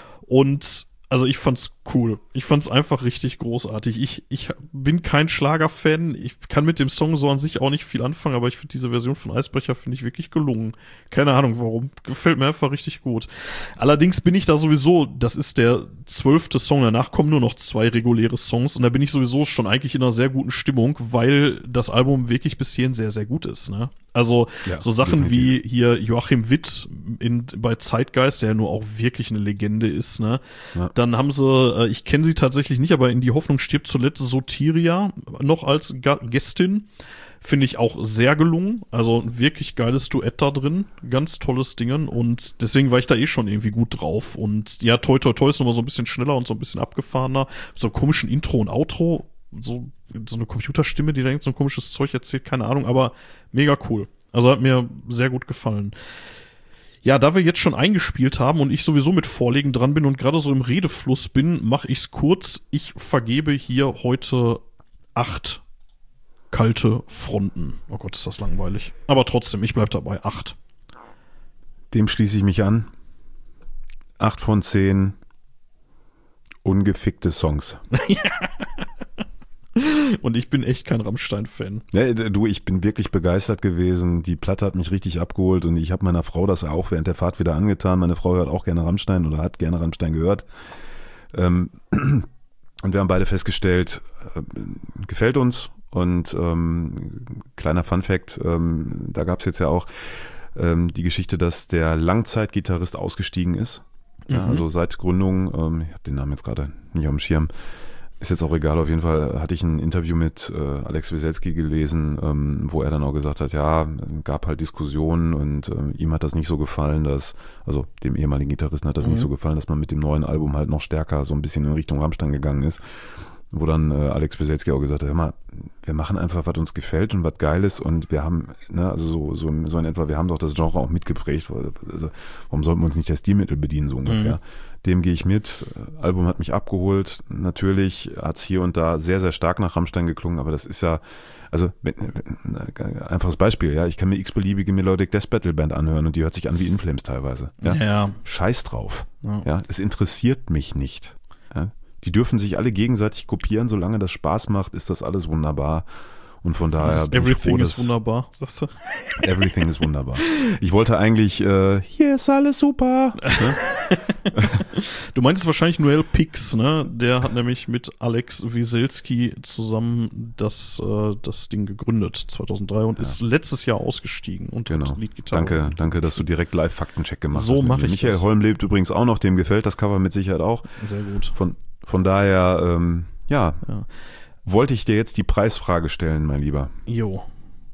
Und also ich fand's cool. Ich fand's einfach richtig großartig. Ich, ich bin kein Schlagerfan. Ich kann mit dem Song so an sich auch nicht viel anfangen, aber ich finde diese Version von Eisbrecher finde ich wirklich gelungen. Keine Ahnung warum. Gefällt mir einfach richtig gut. Allerdings bin ich da sowieso, das ist der zwölfte Song, danach kommen nur noch zwei reguläre Songs und da bin ich sowieso schon eigentlich in einer sehr guten Stimmung, weil das Album wirklich bis hierhin sehr, sehr gut ist, ne? Also Ja, so Sachen definitiv. wie hier Joachim Witt in, bei Zeitgeist, der ja nur auch wirklich eine Legende ist, ne? Ja. Dann haben sie, äh, ich kenne sie tatsächlich nicht, aber in Die Hoffnung stirbt zuletzt Sotiria noch als Ga Gästin. Finde ich auch sehr gelungen. Also ein wirklich geiles Duett da drin. Ganz tolles Dingen. Und deswegen war ich da eh schon irgendwie gut drauf. Und ja, Toi Toi Toi ist nochmal so ein bisschen schneller und so ein bisschen abgefahrener. Mit so einem komischen Intro und Outro. So, so eine Computerstimme, die da irgend so ein komisches Zeug erzählt. Keine Ahnung, aber mega cool. Also hat mir sehr gut gefallen. Ja, da wir jetzt schon eingespielt haben und ich sowieso mit Vorlegen dran bin und gerade so im Redefluss bin, mache ich's kurz. Ich vergebe hier heute acht kalte Fronten. Oh Gott, ist das langweilig. Aber trotzdem, ich bleib dabei. Acht. Dem schließe ich mich an. Acht von zehn ungefickte Songs. Und ich bin echt kein Rammstein-Fan. Ja, du, ich bin wirklich begeistert gewesen. Die Platte hat mich richtig abgeholt und ich habe meiner Frau das auch während der Fahrt wieder angetan. Meine Frau hört auch gerne Rammstein oder hat gerne Rammstein gehört. Ähm, und wir haben beide festgestellt, äh, gefällt uns. Und ähm, kleiner Funfact, ähm, da gab es jetzt ja auch ähm, die Geschichte, dass der Langzeitgitarrist ausgestiegen ist. Ja, Mhm. also seit Gründung, ähm, ich habe den Namen jetzt gerade nicht auf dem Schirm, ist jetzt auch egal, auf jeden Fall hatte ich ein Interview mit äh, Alex Wieselski gelesen, ähm, wo er dann auch gesagt hat, ja, gab halt Diskussionen und äh, ihm hat das nicht so gefallen, dass, also dem ehemaligen Gitarristen hat das Mhm. nicht so gefallen, dass man mit dem neuen Album halt noch stärker so ein bisschen in Richtung Rammstein gegangen ist. Wo dann äh, Alex Wieselski auch gesagt hat, hör mal, wir machen einfach, was uns gefällt und was geil ist und wir haben, ne, also so, so, so in etwa, wir haben doch das Genre auch mitgeprägt, also warum sollten wir uns nicht der Stilmittel bedienen, so ungefähr. Mhm. Dem gehe ich mit, Album hat mich abgeholt, natürlich hat es hier und da sehr, sehr stark nach Rammstein geklungen, aber das ist ja, also wenn, wenn, einfaches Beispiel, ja, ich kann mir x-beliebige Melodic Death Battle Band anhören und die hört sich an wie In Flames teilweise. Ja? Ja. Scheiß drauf. Ja. Ja, es interessiert mich nicht. Ja? Die dürfen sich alle gegenseitig kopieren, solange das Spaß macht, ist das alles wunderbar. Und von daher bin ich Everything froh, is dass wunderbar, sagst du? Everything ist wunderbar. Ich wollte eigentlich, äh, hier ist alles super. Ne? Du meintest wahrscheinlich Noel Pix, ne? Der hat nämlich mit Alex Wieselski zusammen das, äh, das Ding gegründet, zweitausenddrei, und ist letztes Jahr ausgestiegen und Genau. hat Leadgitarre. Danke, danke, dass du direkt Live-Faktencheck gemacht So hast. mache ich Michael das. Holm lebt übrigens auch noch, dem gefällt das Cover mit Sicherheit auch. Sehr gut. Von, von daher, ähm, ja, Ja. wollte ich dir jetzt die Preisfrage stellen, mein Lieber. Jo.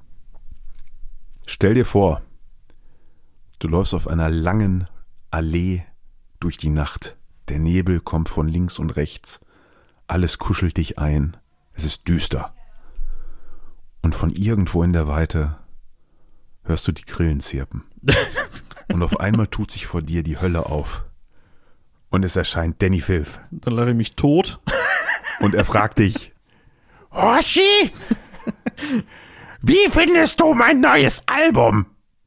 Stell dir vor, du läufst auf einer langen Allee durch die Nacht. Der Nebel kommt von links und rechts. Alles kuschelt dich ein. Es ist düster. Und von irgendwo in der Weite hörst du die Grillen zirpen. Und auf einmal tut sich vor dir die Hölle auf. Und es erscheint Danny Filth. Dann lache ich mich tot. Und er fragt dich, Hoshi, wie findest du mein neues Album?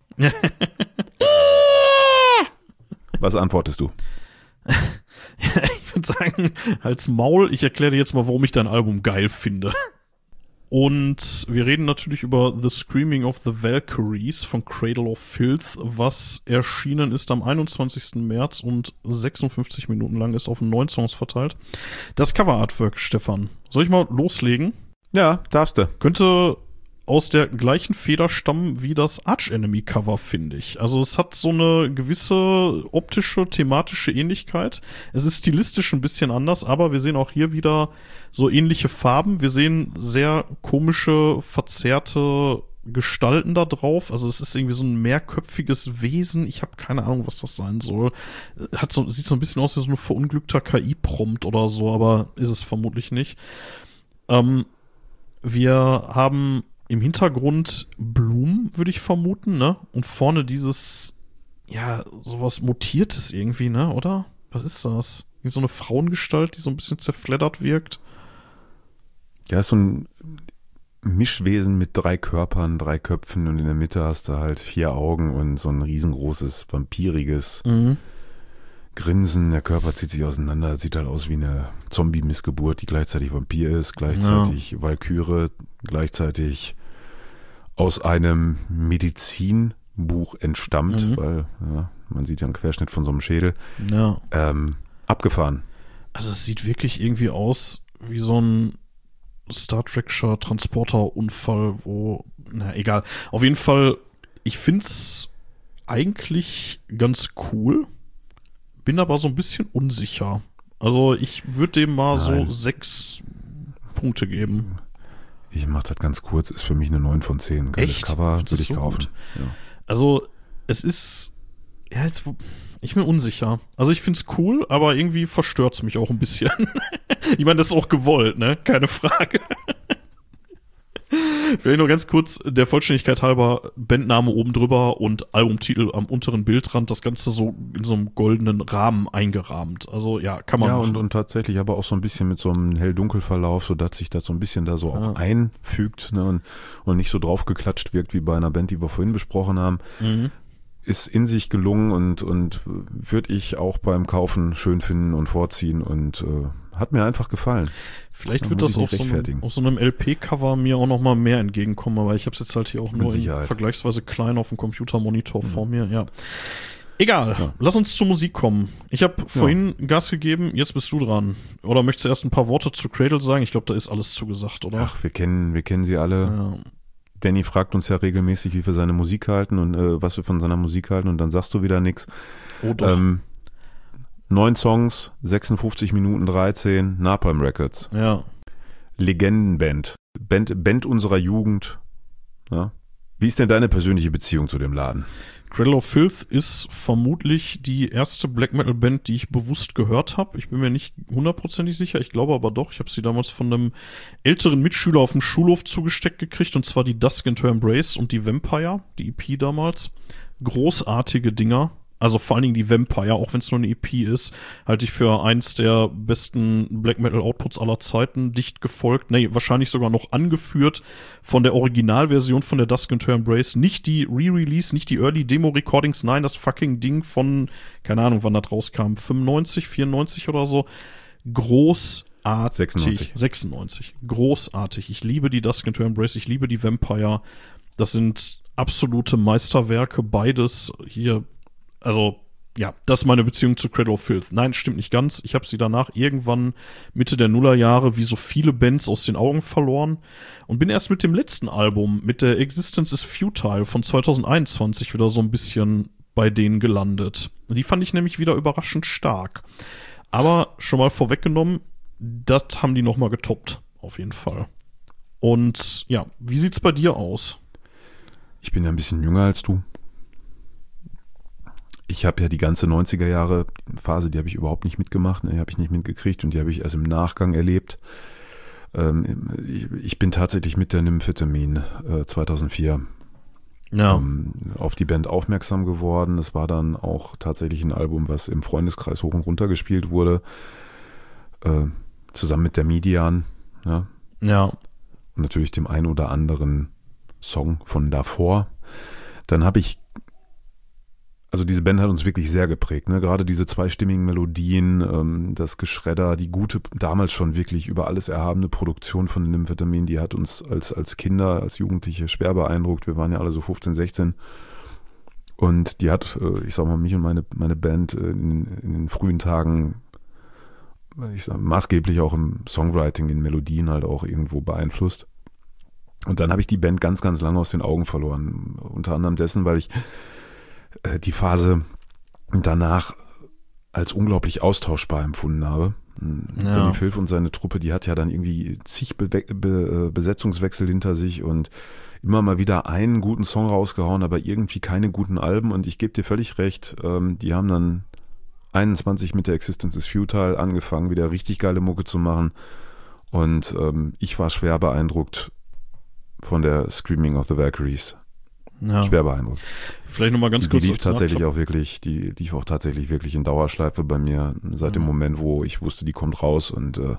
Was antwortest du? Ich würde sagen, halt's Maul. Ich erkläre dir jetzt mal, warum ich dein Album geil finde. Und wir reden natürlich über The Screaming of the Valkyries von Cradle of Filth, was erschienen ist am einundzwanzigsten März und sechsundfünfzig Minuten lang ist auf neun Songs verteilt. Das Cover-Artwork, Stefan. Soll ich mal loslegen? Ja, darfst du. Könnte aus der gleichen Feder stammen wie das Arch Enemy Cover, finde ich. Also es hat so eine gewisse optische, thematische Ähnlichkeit. Es ist stilistisch ein bisschen anders, aber wir sehen auch hier wieder so ähnliche Farben. Wir sehen sehr komische, verzerrte Gestalten da drauf. Also es ist irgendwie so ein mehrköpfiges Wesen. Ich habe keine Ahnung, was das sein soll. Hat so, sieht so ein bisschen aus wie so ein verunglückter K I-Prompt oder so, aber ist es vermutlich nicht. Ähm, wir haben im Hintergrund Blumen, würde ich vermuten, ne? Und vorne dieses, ja, sowas Mutiertes irgendwie, ne? Oder? Was ist das? So eine Frauengestalt, die so ein bisschen zerfleddert wirkt. Ja, ist so ein Mischwesen mit drei Körpern, drei Köpfen und in der Mitte hast du halt vier Augen und so ein riesengroßes, vampiriges Mhm. Grinsen. Der Körper zieht sich auseinander, sieht halt aus wie eine Zombie-Missgeburt, die gleichzeitig Vampir ist, gleichzeitig ja. Walküre, gleichzeitig aus einem Medizinbuch entstammt, mhm. weil ja, man sieht ja einen Querschnitt von so einem Schädel. Ja. Ähm, abgefahren. Also es sieht wirklich irgendwie aus wie so ein Star Trek-scher Transporterunfall, wo, na egal. Auf jeden Fall, ich find's eigentlich ganz cool, bin aber so ein bisschen unsicher. Also ich würde dem mal Nein. so sechs Punkte geben. Ich mach das ganz kurz, ist für mich eine neun von zehn. Geiles Echt? Cover, Findest würde du ich so kaufen. gut? Ja. Also es ist, ja, jetzt, ich bin unsicher. Also ich find's cool, aber irgendwie verstört's mich auch ein bisschen. Ich meine, das ist auch gewollt, ne? Keine Frage. Vielleicht nur ganz kurz, der Vollständigkeit halber, Bandname oben drüber und Albumtitel am unteren Bildrand, das Ganze so in so einem goldenen Rahmen eingerahmt. Also ja, kann man Ja, machen. und, und tatsächlich aber auch so ein bisschen mit so einem Hell-Dunkel-Verlauf, sodass sich das so ein bisschen da so Ah. auch einfügt, ne, und, und nicht so draufgeklatscht wirkt wie bei einer Band, die wir vorhin besprochen haben. Mhm. Ist in sich gelungen und, und würde ich auch beim Kaufen schön finden und vorziehen und äh, hat mir einfach gefallen. Vielleicht Da wird muss das ich auf nicht so, einem, rechtfertigen. auf so einem L P-Cover mir auch noch mal mehr entgegenkommen, aber ich habe es jetzt halt hier auch nur in Sicherheit. vergleichsweise klein auf dem Computermonitor vor mir, ja. Egal, Ja. lass uns zur Musik kommen. Ich habe vorhin Gas gegeben, jetzt bist du dran. Oder möchtest du erst ein paar Worte zu Cradle sagen? Ich glaube, da ist alles zugesagt, oder? Ach, wir kennen, wir kennen sie alle. Ja. Danny fragt uns ja regelmäßig, wie wir seine Musik halten und äh, was wir von seiner Musik halten und dann sagst du wieder nichts. Oh doch. Ähm, neun Songs, sechsundfünfzig Minuten dreizehn, Napalm Records. Ja. Legendenband. Band, Band unserer Jugend. Ja. Wie ist denn deine persönliche Beziehung zu dem Laden? Cradle of Filth ist vermutlich die erste Black Metal Band, die ich bewusst gehört habe. Ich bin mir nicht hundertprozentig sicher, ich glaube aber doch. Ich habe sie damals von einem älteren Mitschüler auf dem Schulhof zugesteckt gekriegt, und zwar die Dusk into Embrace und die Vampire, die E P damals. Großartige Dinger. Also vor allen Dingen die Vampire, auch wenn es nur eine E P ist, halte ich für eins der besten Black Metal Outputs aller Zeiten, dicht gefolgt, nee, wahrscheinlich sogar noch angeführt von der Originalversion von der Dusk into Embrace, nicht die Re-Release, nicht die Early Demo Recordings, nein, das fucking Ding von, keine Ahnung, wann das rauskam, fünfundneunzig, vierundneunzig oder so, großartig. sechsundneunzig. sechsundneunzig, großartig. Ich liebe die Dusk into Embrace, ich liebe die Vampire, das sind absolute Meisterwerke, beides hier. Also, ja, das ist meine Beziehung zu Cradle of Filth. Nein, stimmt nicht ganz. Ich habe sie danach irgendwann Mitte der Nullerjahre, wie so viele Bands, aus den Augen verloren und bin erst mit dem letzten Album, mit der Existence is Futile von zwanzig einundzwanzig, wieder so ein bisschen bei denen gelandet. Die fand ich nämlich wieder überraschend stark. Aber schon mal vorweggenommen, das haben die noch mal getoppt, auf jeden Fall. Und ja, wie sieht's bei dir aus? Ich bin ja ein bisschen jünger als du. Ich habe ja die ganze neunziger Jahre Phase, die habe ich überhaupt nicht mitgemacht, ne, die habe ich nicht mitgekriegt und die habe ich erst im Nachgang erlebt. Ähm, ich, ich bin tatsächlich mit der Nymphetamin äh, zweitausendvier Ja. ähm, auf die Band aufmerksam geworden. Es war dann auch tatsächlich ein Album, was im Freundeskreis hoch und runter gespielt wurde, äh, zusammen mit der Median, ja, Ja. und natürlich dem ein oder anderen Song von davor. Dann habe ich Also diese Band hat uns wirklich sehr geprägt, ne? Gerade diese zweistimmigen Melodien, ähm, das Geschredder, die gute, damals schon wirklich über alles erhabene Produktion von Nymphetamin, die hat uns als, als Kinder, als Jugendliche schwer beeindruckt. Wir waren ja alle so fünfzehn, sechzehn. Und die hat, äh, ich sag mal, mich und meine, meine Band äh, in, in den frühen Tagen, ich sag, maßgeblich auch im Songwriting, in Melodien halt auch irgendwo beeinflusst. Und dann habe ich die Band ganz, ganz lange aus den Augen verloren. Unter anderem dessen, weil ich äh, die Phase danach als unglaublich austauschbar empfunden habe. Ja. Danny Filth und seine Truppe, die hat ja dann irgendwie zig Be- Be- Besetzungswechsel hinter sich und immer mal wieder einen guten Song rausgehauen, aber irgendwie keine guten Alben. Und ich gebe dir völlig recht, ähm, die haben dann einundzwanzig mit der Existence is Futile angefangen, wieder richtig geile Mucke zu machen. Und ähm, ich war schwer beeindruckt von der Screaming of the Valkyries. Ja. Schwer beeindruckt. Vielleicht nochmal ganz Die, kurz. die lief als tatsächlich Nachklapp. auch wirklich, die lief auch tatsächlich wirklich in Dauerschleife bei mir, seit dem Mhm. Moment, wo ich wusste, die kommt raus und äh,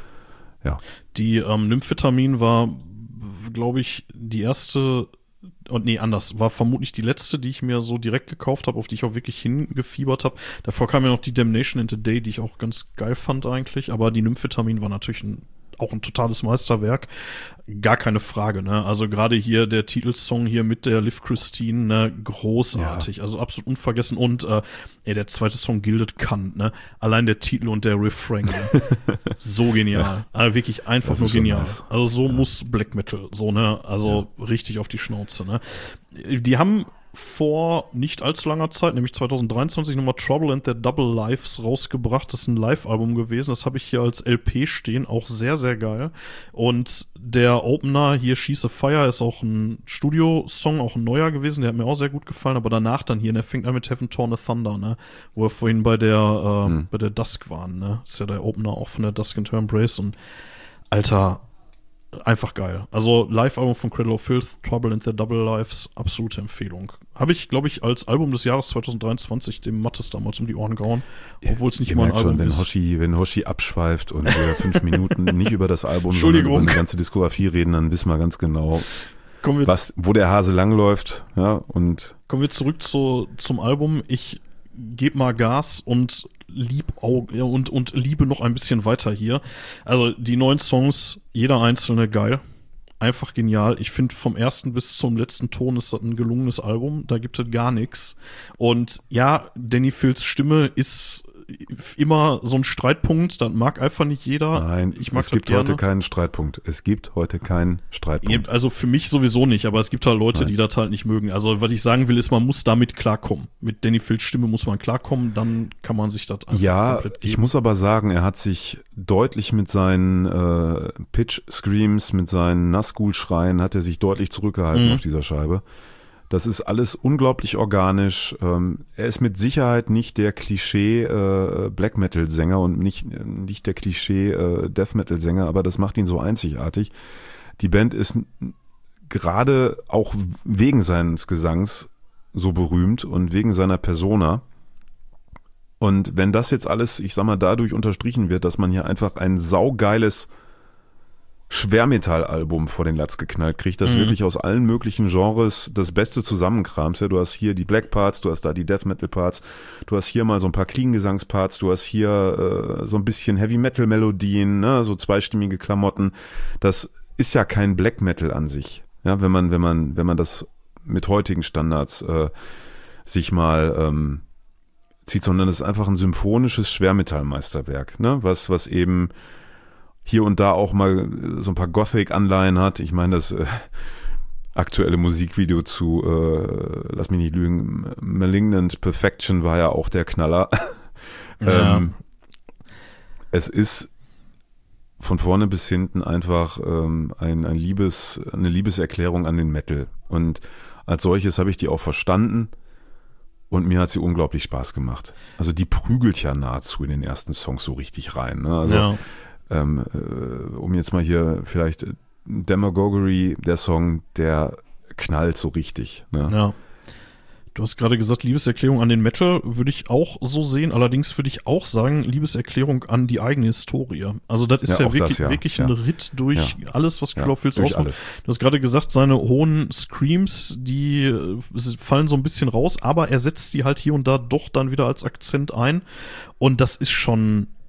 ja. Die ähm, Nymphetamin war, glaube ich, die erste, und nee, anders, war vermutlich die letzte, die ich mir so direkt gekauft habe, auf die ich auch wirklich hingefiebert habe. Davor kam ja noch die Damnation in the Day, die ich auch ganz geil fand eigentlich, aber die Nymphetamin war natürlich ein, auch ein totales Meisterwerk. Gar keine Frage, ne? Also gerade hier der Titelsong hier mit der Liv Christine, ne? Großartig, also absolut unvergessen. Und äh, ey, der zweite Song Gilded Kant, ne? Allein der Titel und der Refrain, ne? So genial. Ja. Also wirklich einfach Das nur ist schon genial. nice. Also so muss Black Metal, so, ne? Also richtig auf die Schnauze, ne? Die haben vor nicht allzu langer Zeit, nämlich zwanzig dreiundzwanzig, nochmal Trouble and Their Double Lives rausgebracht. Das ist ein Live-Album gewesen. Das habe ich hier als L P stehen. Auch sehr, sehr geil. Und der Opener hier, She's a Fire, ist auch ein Studio-Song, auch ein neuer gewesen. Der hat mir auch sehr gut gefallen. Aber danach dann hier, der fängt an mit Heaven Torn a Thunder, ne? Wo wir vorhin bei der, äh, Hm. bei der Dusk waren, ne? Ist ja der Opener auch von der Dusk and Her Embrace. Und Alter, einfach geil. Also Live-Album von Cradle of Filth, Trouble and Their Double Lives, absolute Empfehlung. Habe ich, glaube ich, als Album des Jahres zwanzig dreiundzwanzig dem Mattes damals um die Ohren gehauen, obwohl es nicht Ihr mal ein merkt schon, Album wenn ist. Hoshi, wenn Hoshi abschweift und wir fünf Minuten nicht über das Album, sondern Entschuldigung. über eine ganze Diskografie reden, dann wissen wir ganz genau, Kommen wir, was, wo der Hase langläuft. Ja, und kommen wir zurück zu, zum Album. Ich gebe mal Gas und lieb au- ja, und, und liebe noch ein bisschen weiter hier. Also die neuen Songs, jeder einzelne geil. Einfach genial. Ich finde, vom ersten bis zum letzten Ton ist das ein gelungenes Album. Da gibt es gar nichts. Und ja, Danny Filths Stimme ist immer so ein Streitpunkt. Das mag einfach nicht jeder. nein, ich mag es das gibt gerne. heute keinen Streitpunkt. Es gibt heute keinen Streitpunkt. Also für mich sowieso nicht, aber es gibt halt Leute, Nein. die das halt nicht mögen. Also was ich sagen will, ist, man muss damit klarkommen. Mit Danny Filths Stimme muss man klarkommen, dann kann man sich das einfach Ja, komplett geben. ich muss aber sagen, er hat sich deutlich mit seinen äh, Pitch-Screams, mit seinen Nazgul-Schreien, hat er sich deutlich zurückgehalten Mhm. auf dieser Scheibe. Das ist alles unglaublich organisch. Ähm, er ist mit Sicherheit nicht der Klischee äh, Black Metal Sänger und nicht, nicht der Klischee äh, Death Metal Sänger, aber das macht ihn so einzigartig. Die Band ist n- gerade auch wegen seines Gesangs so berühmt und wegen seiner Persona. Und wenn das jetzt alles, ich sag mal, dadurch unterstrichen wird, dass man hier einfach ein saugeiles Schwermetall-Album vor den Latz geknallt kriegt, das Mhm. wirklich aus allen möglichen Genres das Beste zusammenkrams. Ja, du hast hier die Black Parts, du hast da die Death Metal Parts, du hast hier mal so ein paar Clean Gesangsparts, du hast hier äh, so ein bisschen Heavy Metal Melodien, ne, so zweistimmige Klamotten. Das ist ja kein Black Metal an sich. Ja, wenn man, wenn man, wenn man das mit heutigen Standards äh, sich mal ähm, zieht, sondern es ist einfach ein symphonisches Schwermetallmeisterwerk, ne, was, was eben hier und da auch mal so ein paar Gothic-Anleihen hat. Ich meine, das äh, aktuelle Musikvideo zu, äh, lass mich nicht lügen, Malignant Perfection war ja auch der Knaller. Ja. ähm, es ist von vorne bis hinten einfach ähm, ein, ein Liebes, eine Liebeserklärung an den Metal. Und als solches habe ich die auch verstanden. Und mir hat sie unglaublich Spaß gemacht. Also die prügelt ja nahezu in den ersten Songs so richtig rein. Ne? Also ja. ähm, äh, um jetzt mal hier vielleicht äh, Demagoguery, der Song, der knallt so richtig. Ne? Ja. Du hast gerade gesagt, Liebeserklärung an den Metal würde ich auch so sehen. Allerdings würde ich auch sagen, Liebeserklärung an die eigene Historie. Also das ist Ja, ja, auch wirklich, das, ja. wirklich Ja. ein Ritt durch Ja. alles, was Ja, Cradle of Filth durch ausmacht. alles. Du hast gerade gesagt, seine hohen Screams, die äh, fallen so ein bisschen raus, aber er setzt sie halt hier und da doch dann wieder als Akzent ein. Und das ist schon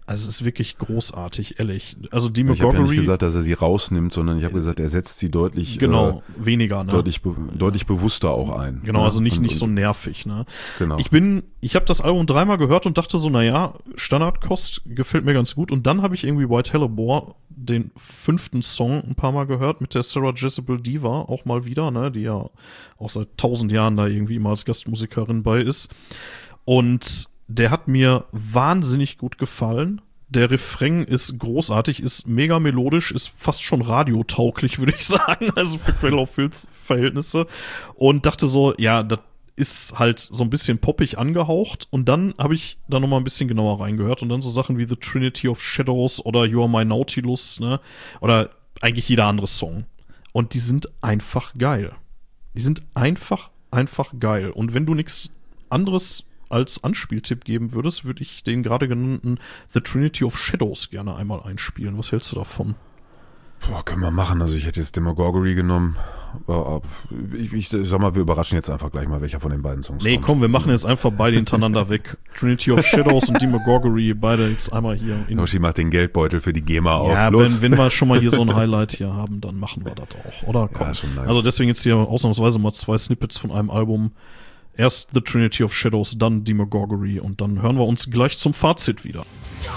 Also es ist wirklich großartig, ehrlich. Also Ich habe ja nicht Demogorgory, gesagt, dass er sie rausnimmt, sondern ich habe gesagt, er setzt sie deutlich, genau, äh, weniger, ne? deutlich, be deutlich bewusster auch ein. Genau, ne? also nicht, und, nicht so und, nervig, ne? Genau. Ich bin, ich habe das Album dreimal gehört und dachte so, naja, Standardkost gefällt mir ganz gut. Und dann habe ich irgendwie White Hellebore, den fünften Song, ein paar Mal gehört mit der Sarah Jezebel Diva, auch mal wieder, ne? Die ja auch seit tausend Jahren da irgendwie mal als Gastmusikerin bei ist. Und der hat mir wahnsinnig gut gefallen. Der Refrain ist großartig, ist mega melodisch, ist fast schon radiotauglich, würde ich sagen, also für Cradle of Filth Verhältnisse. Und dachte so, ja, das ist halt so ein bisschen poppig angehaucht. Und dann habe ich da noch mal ein bisschen genauer reingehört und dann so Sachen wie The Trinity of Shadows oder You Are My Nautilus, ne? Oder eigentlich jeder andere Song. Und die sind einfach geil. Die sind einfach, einfach geil. Und wenn du nichts anderes als Anspieltipp geben würdest, würde ich den gerade genannten The Trinity of Shadows gerne einmal einspielen. Was hältst du davon? Boah, können wir machen. Also ich hätte jetzt Demogorgory genommen. Ich, ich, ich sag mal, wir überraschen jetzt einfach gleich mal, welcher von den beiden Songs Nee, kommt. komm, wir machen jetzt einfach beide hintereinander weg. Trinity of Shadows und Demogorgory, beide jetzt einmal hier. In Yoshi macht den Geldbeutel für die GEMA auf. ja, Los. wenn, wenn wir schon mal hier so ein Highlight hier haben, dann machen wir das auch, oder? Komm. Ja, schon nice. Also deswegen jetzt hier ausnahmsweise mal zwei Snippets von einem Album. Erst The Trinity of Shadows, dann Demogorgory und dann hören wir uns gleich zum Fazit wieder.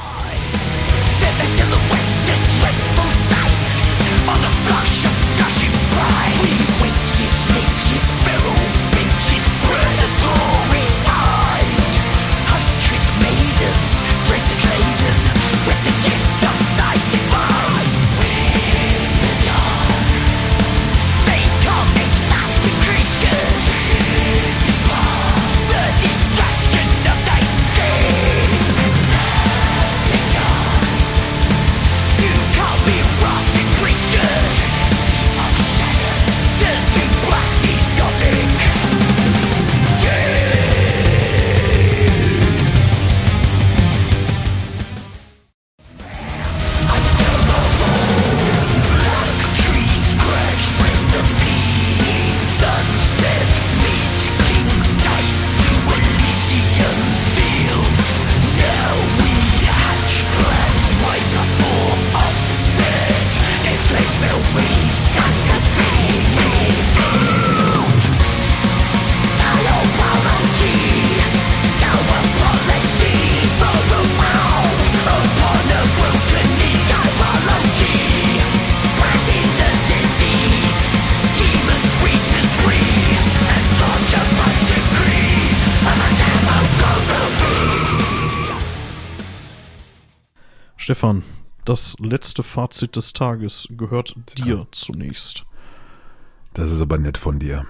Stefan, das letzte Fazit des Tages gehört dir ja. zunächst. Das ist aber nett von dir.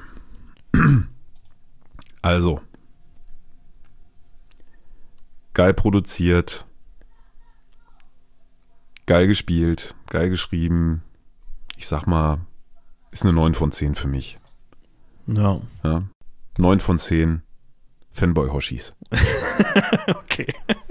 Also, geil produziert, geil gespielt, geil geschrieben. Ich sag mal, ist eine neun von zehn für mich. Ja. ja. neun von zehn Fanboy-Hoshis. Okay.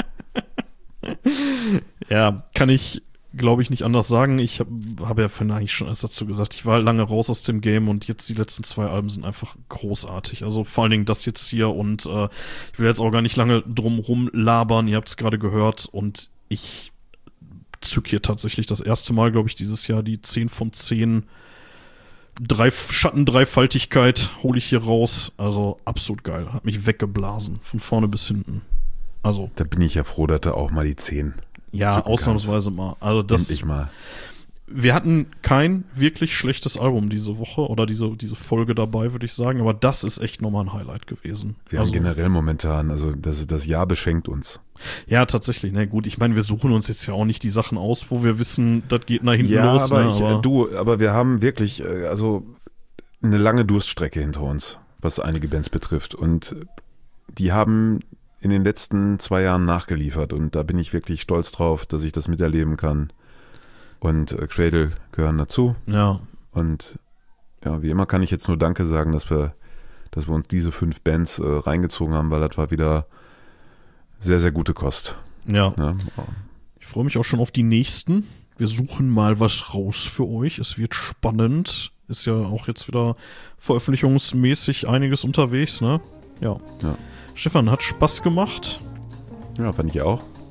Ja, kann ich, glaube ich, nicht anders sagen. Ich habe hab ja vorhin eigentlich schon erst dazu gesagt, ich war lange raus aus dem Game und jetzt die letzten zwei Alben sind einfach großartig. Also vor allen Dingen das jetzt hier und äh, ich will jetzt auch gar nicht lange drum rum labern. Ihr habt es gerade gehört und ich zück hier tatsächlich das erste Mal, glaube ich, dieses Jahr die zehn von zehn Drei, Schattendreifaltigkeit hole ich hier raus. Also absolut geil. Hat mich weggeblasen. Von vorne bis hinten. Also. Da bin ich ja froh, dass du auch mal die zehn Ja, ausnahmsweise mal. Also das. Endlich mal. Wir hatten kein wirklich schlechtes Album diese Woche oder diese, diese Folge dabei, würde ich sagen. Aber das ist echt nochmal ein Highlight gewesen. Wir also, haben generell momentan, also das, das Jahr beschenkt uns. Ja, tatsächlich. Na gut, ich meine, wir suchen uns jetzt ja auch nicht die Sachen aus, wo wir wissen, das geht nach hinten ja, los. Aber ne, ich, aber du, aber wir haben wirklich, also eine lange Durststrecke hinter uns, was einige Bands betrifft. Und die haben in den letzten zwei Jahren nachgeliefert. Und da bin ich wirklich stolz drauf, dass ich das miterleben kann. Und äh, Cradle gehören dazu. Ja. Und ja, wie immer kann ich jetzt nur Danke sagen, dass wir, dass wir uns diese fünf Bands äh, reingezogen haben, weil das war wieder sehr, sehr gute Kost. Ja. ja. Ich freue mich auch schon auf die nächsten. Wir suchen mal was raus für euch. Es wird spannend. Ist ja auch jetzt wieder veröffentlichungsmäßig einiges unterwegs, ne? Ja. ja. Stefan, hat Spaß gemacht. Ja, fand ich auch.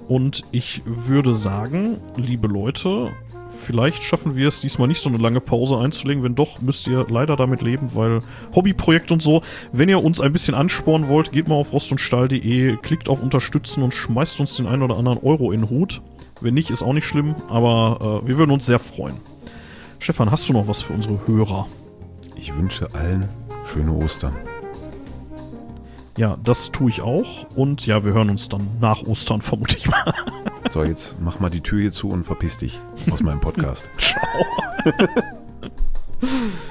Und ich würde sagen, liebe Leute, vielleicht schaffen wir es diesmal nicht, so eine lange Pause einzulegen. Wenn doch, müsst ihr leider damit leben, weil Hobbyprojekt und so. Wenn ihr uns ein bisschen anspornen wollt, geht mal auf rostundstahl punkt de, klickt auf Unterstützen und schmeißt uns den einen oder anderen Euro in den Hut. Wenn nicht, ist auch nicht schlimm, aber äh, wir würden uns sehr freuen. Stefan, hast du noch was für unsere Hörer? Ich wünsche allen schöne Ostern. Ja, das tue ich auch. Und ja, wir hören uns dann nach Ostern, vermute ich mal. So, jetzt mach mal die Tür hier zu und verpiss dich aus meinem Podcast. Ciao.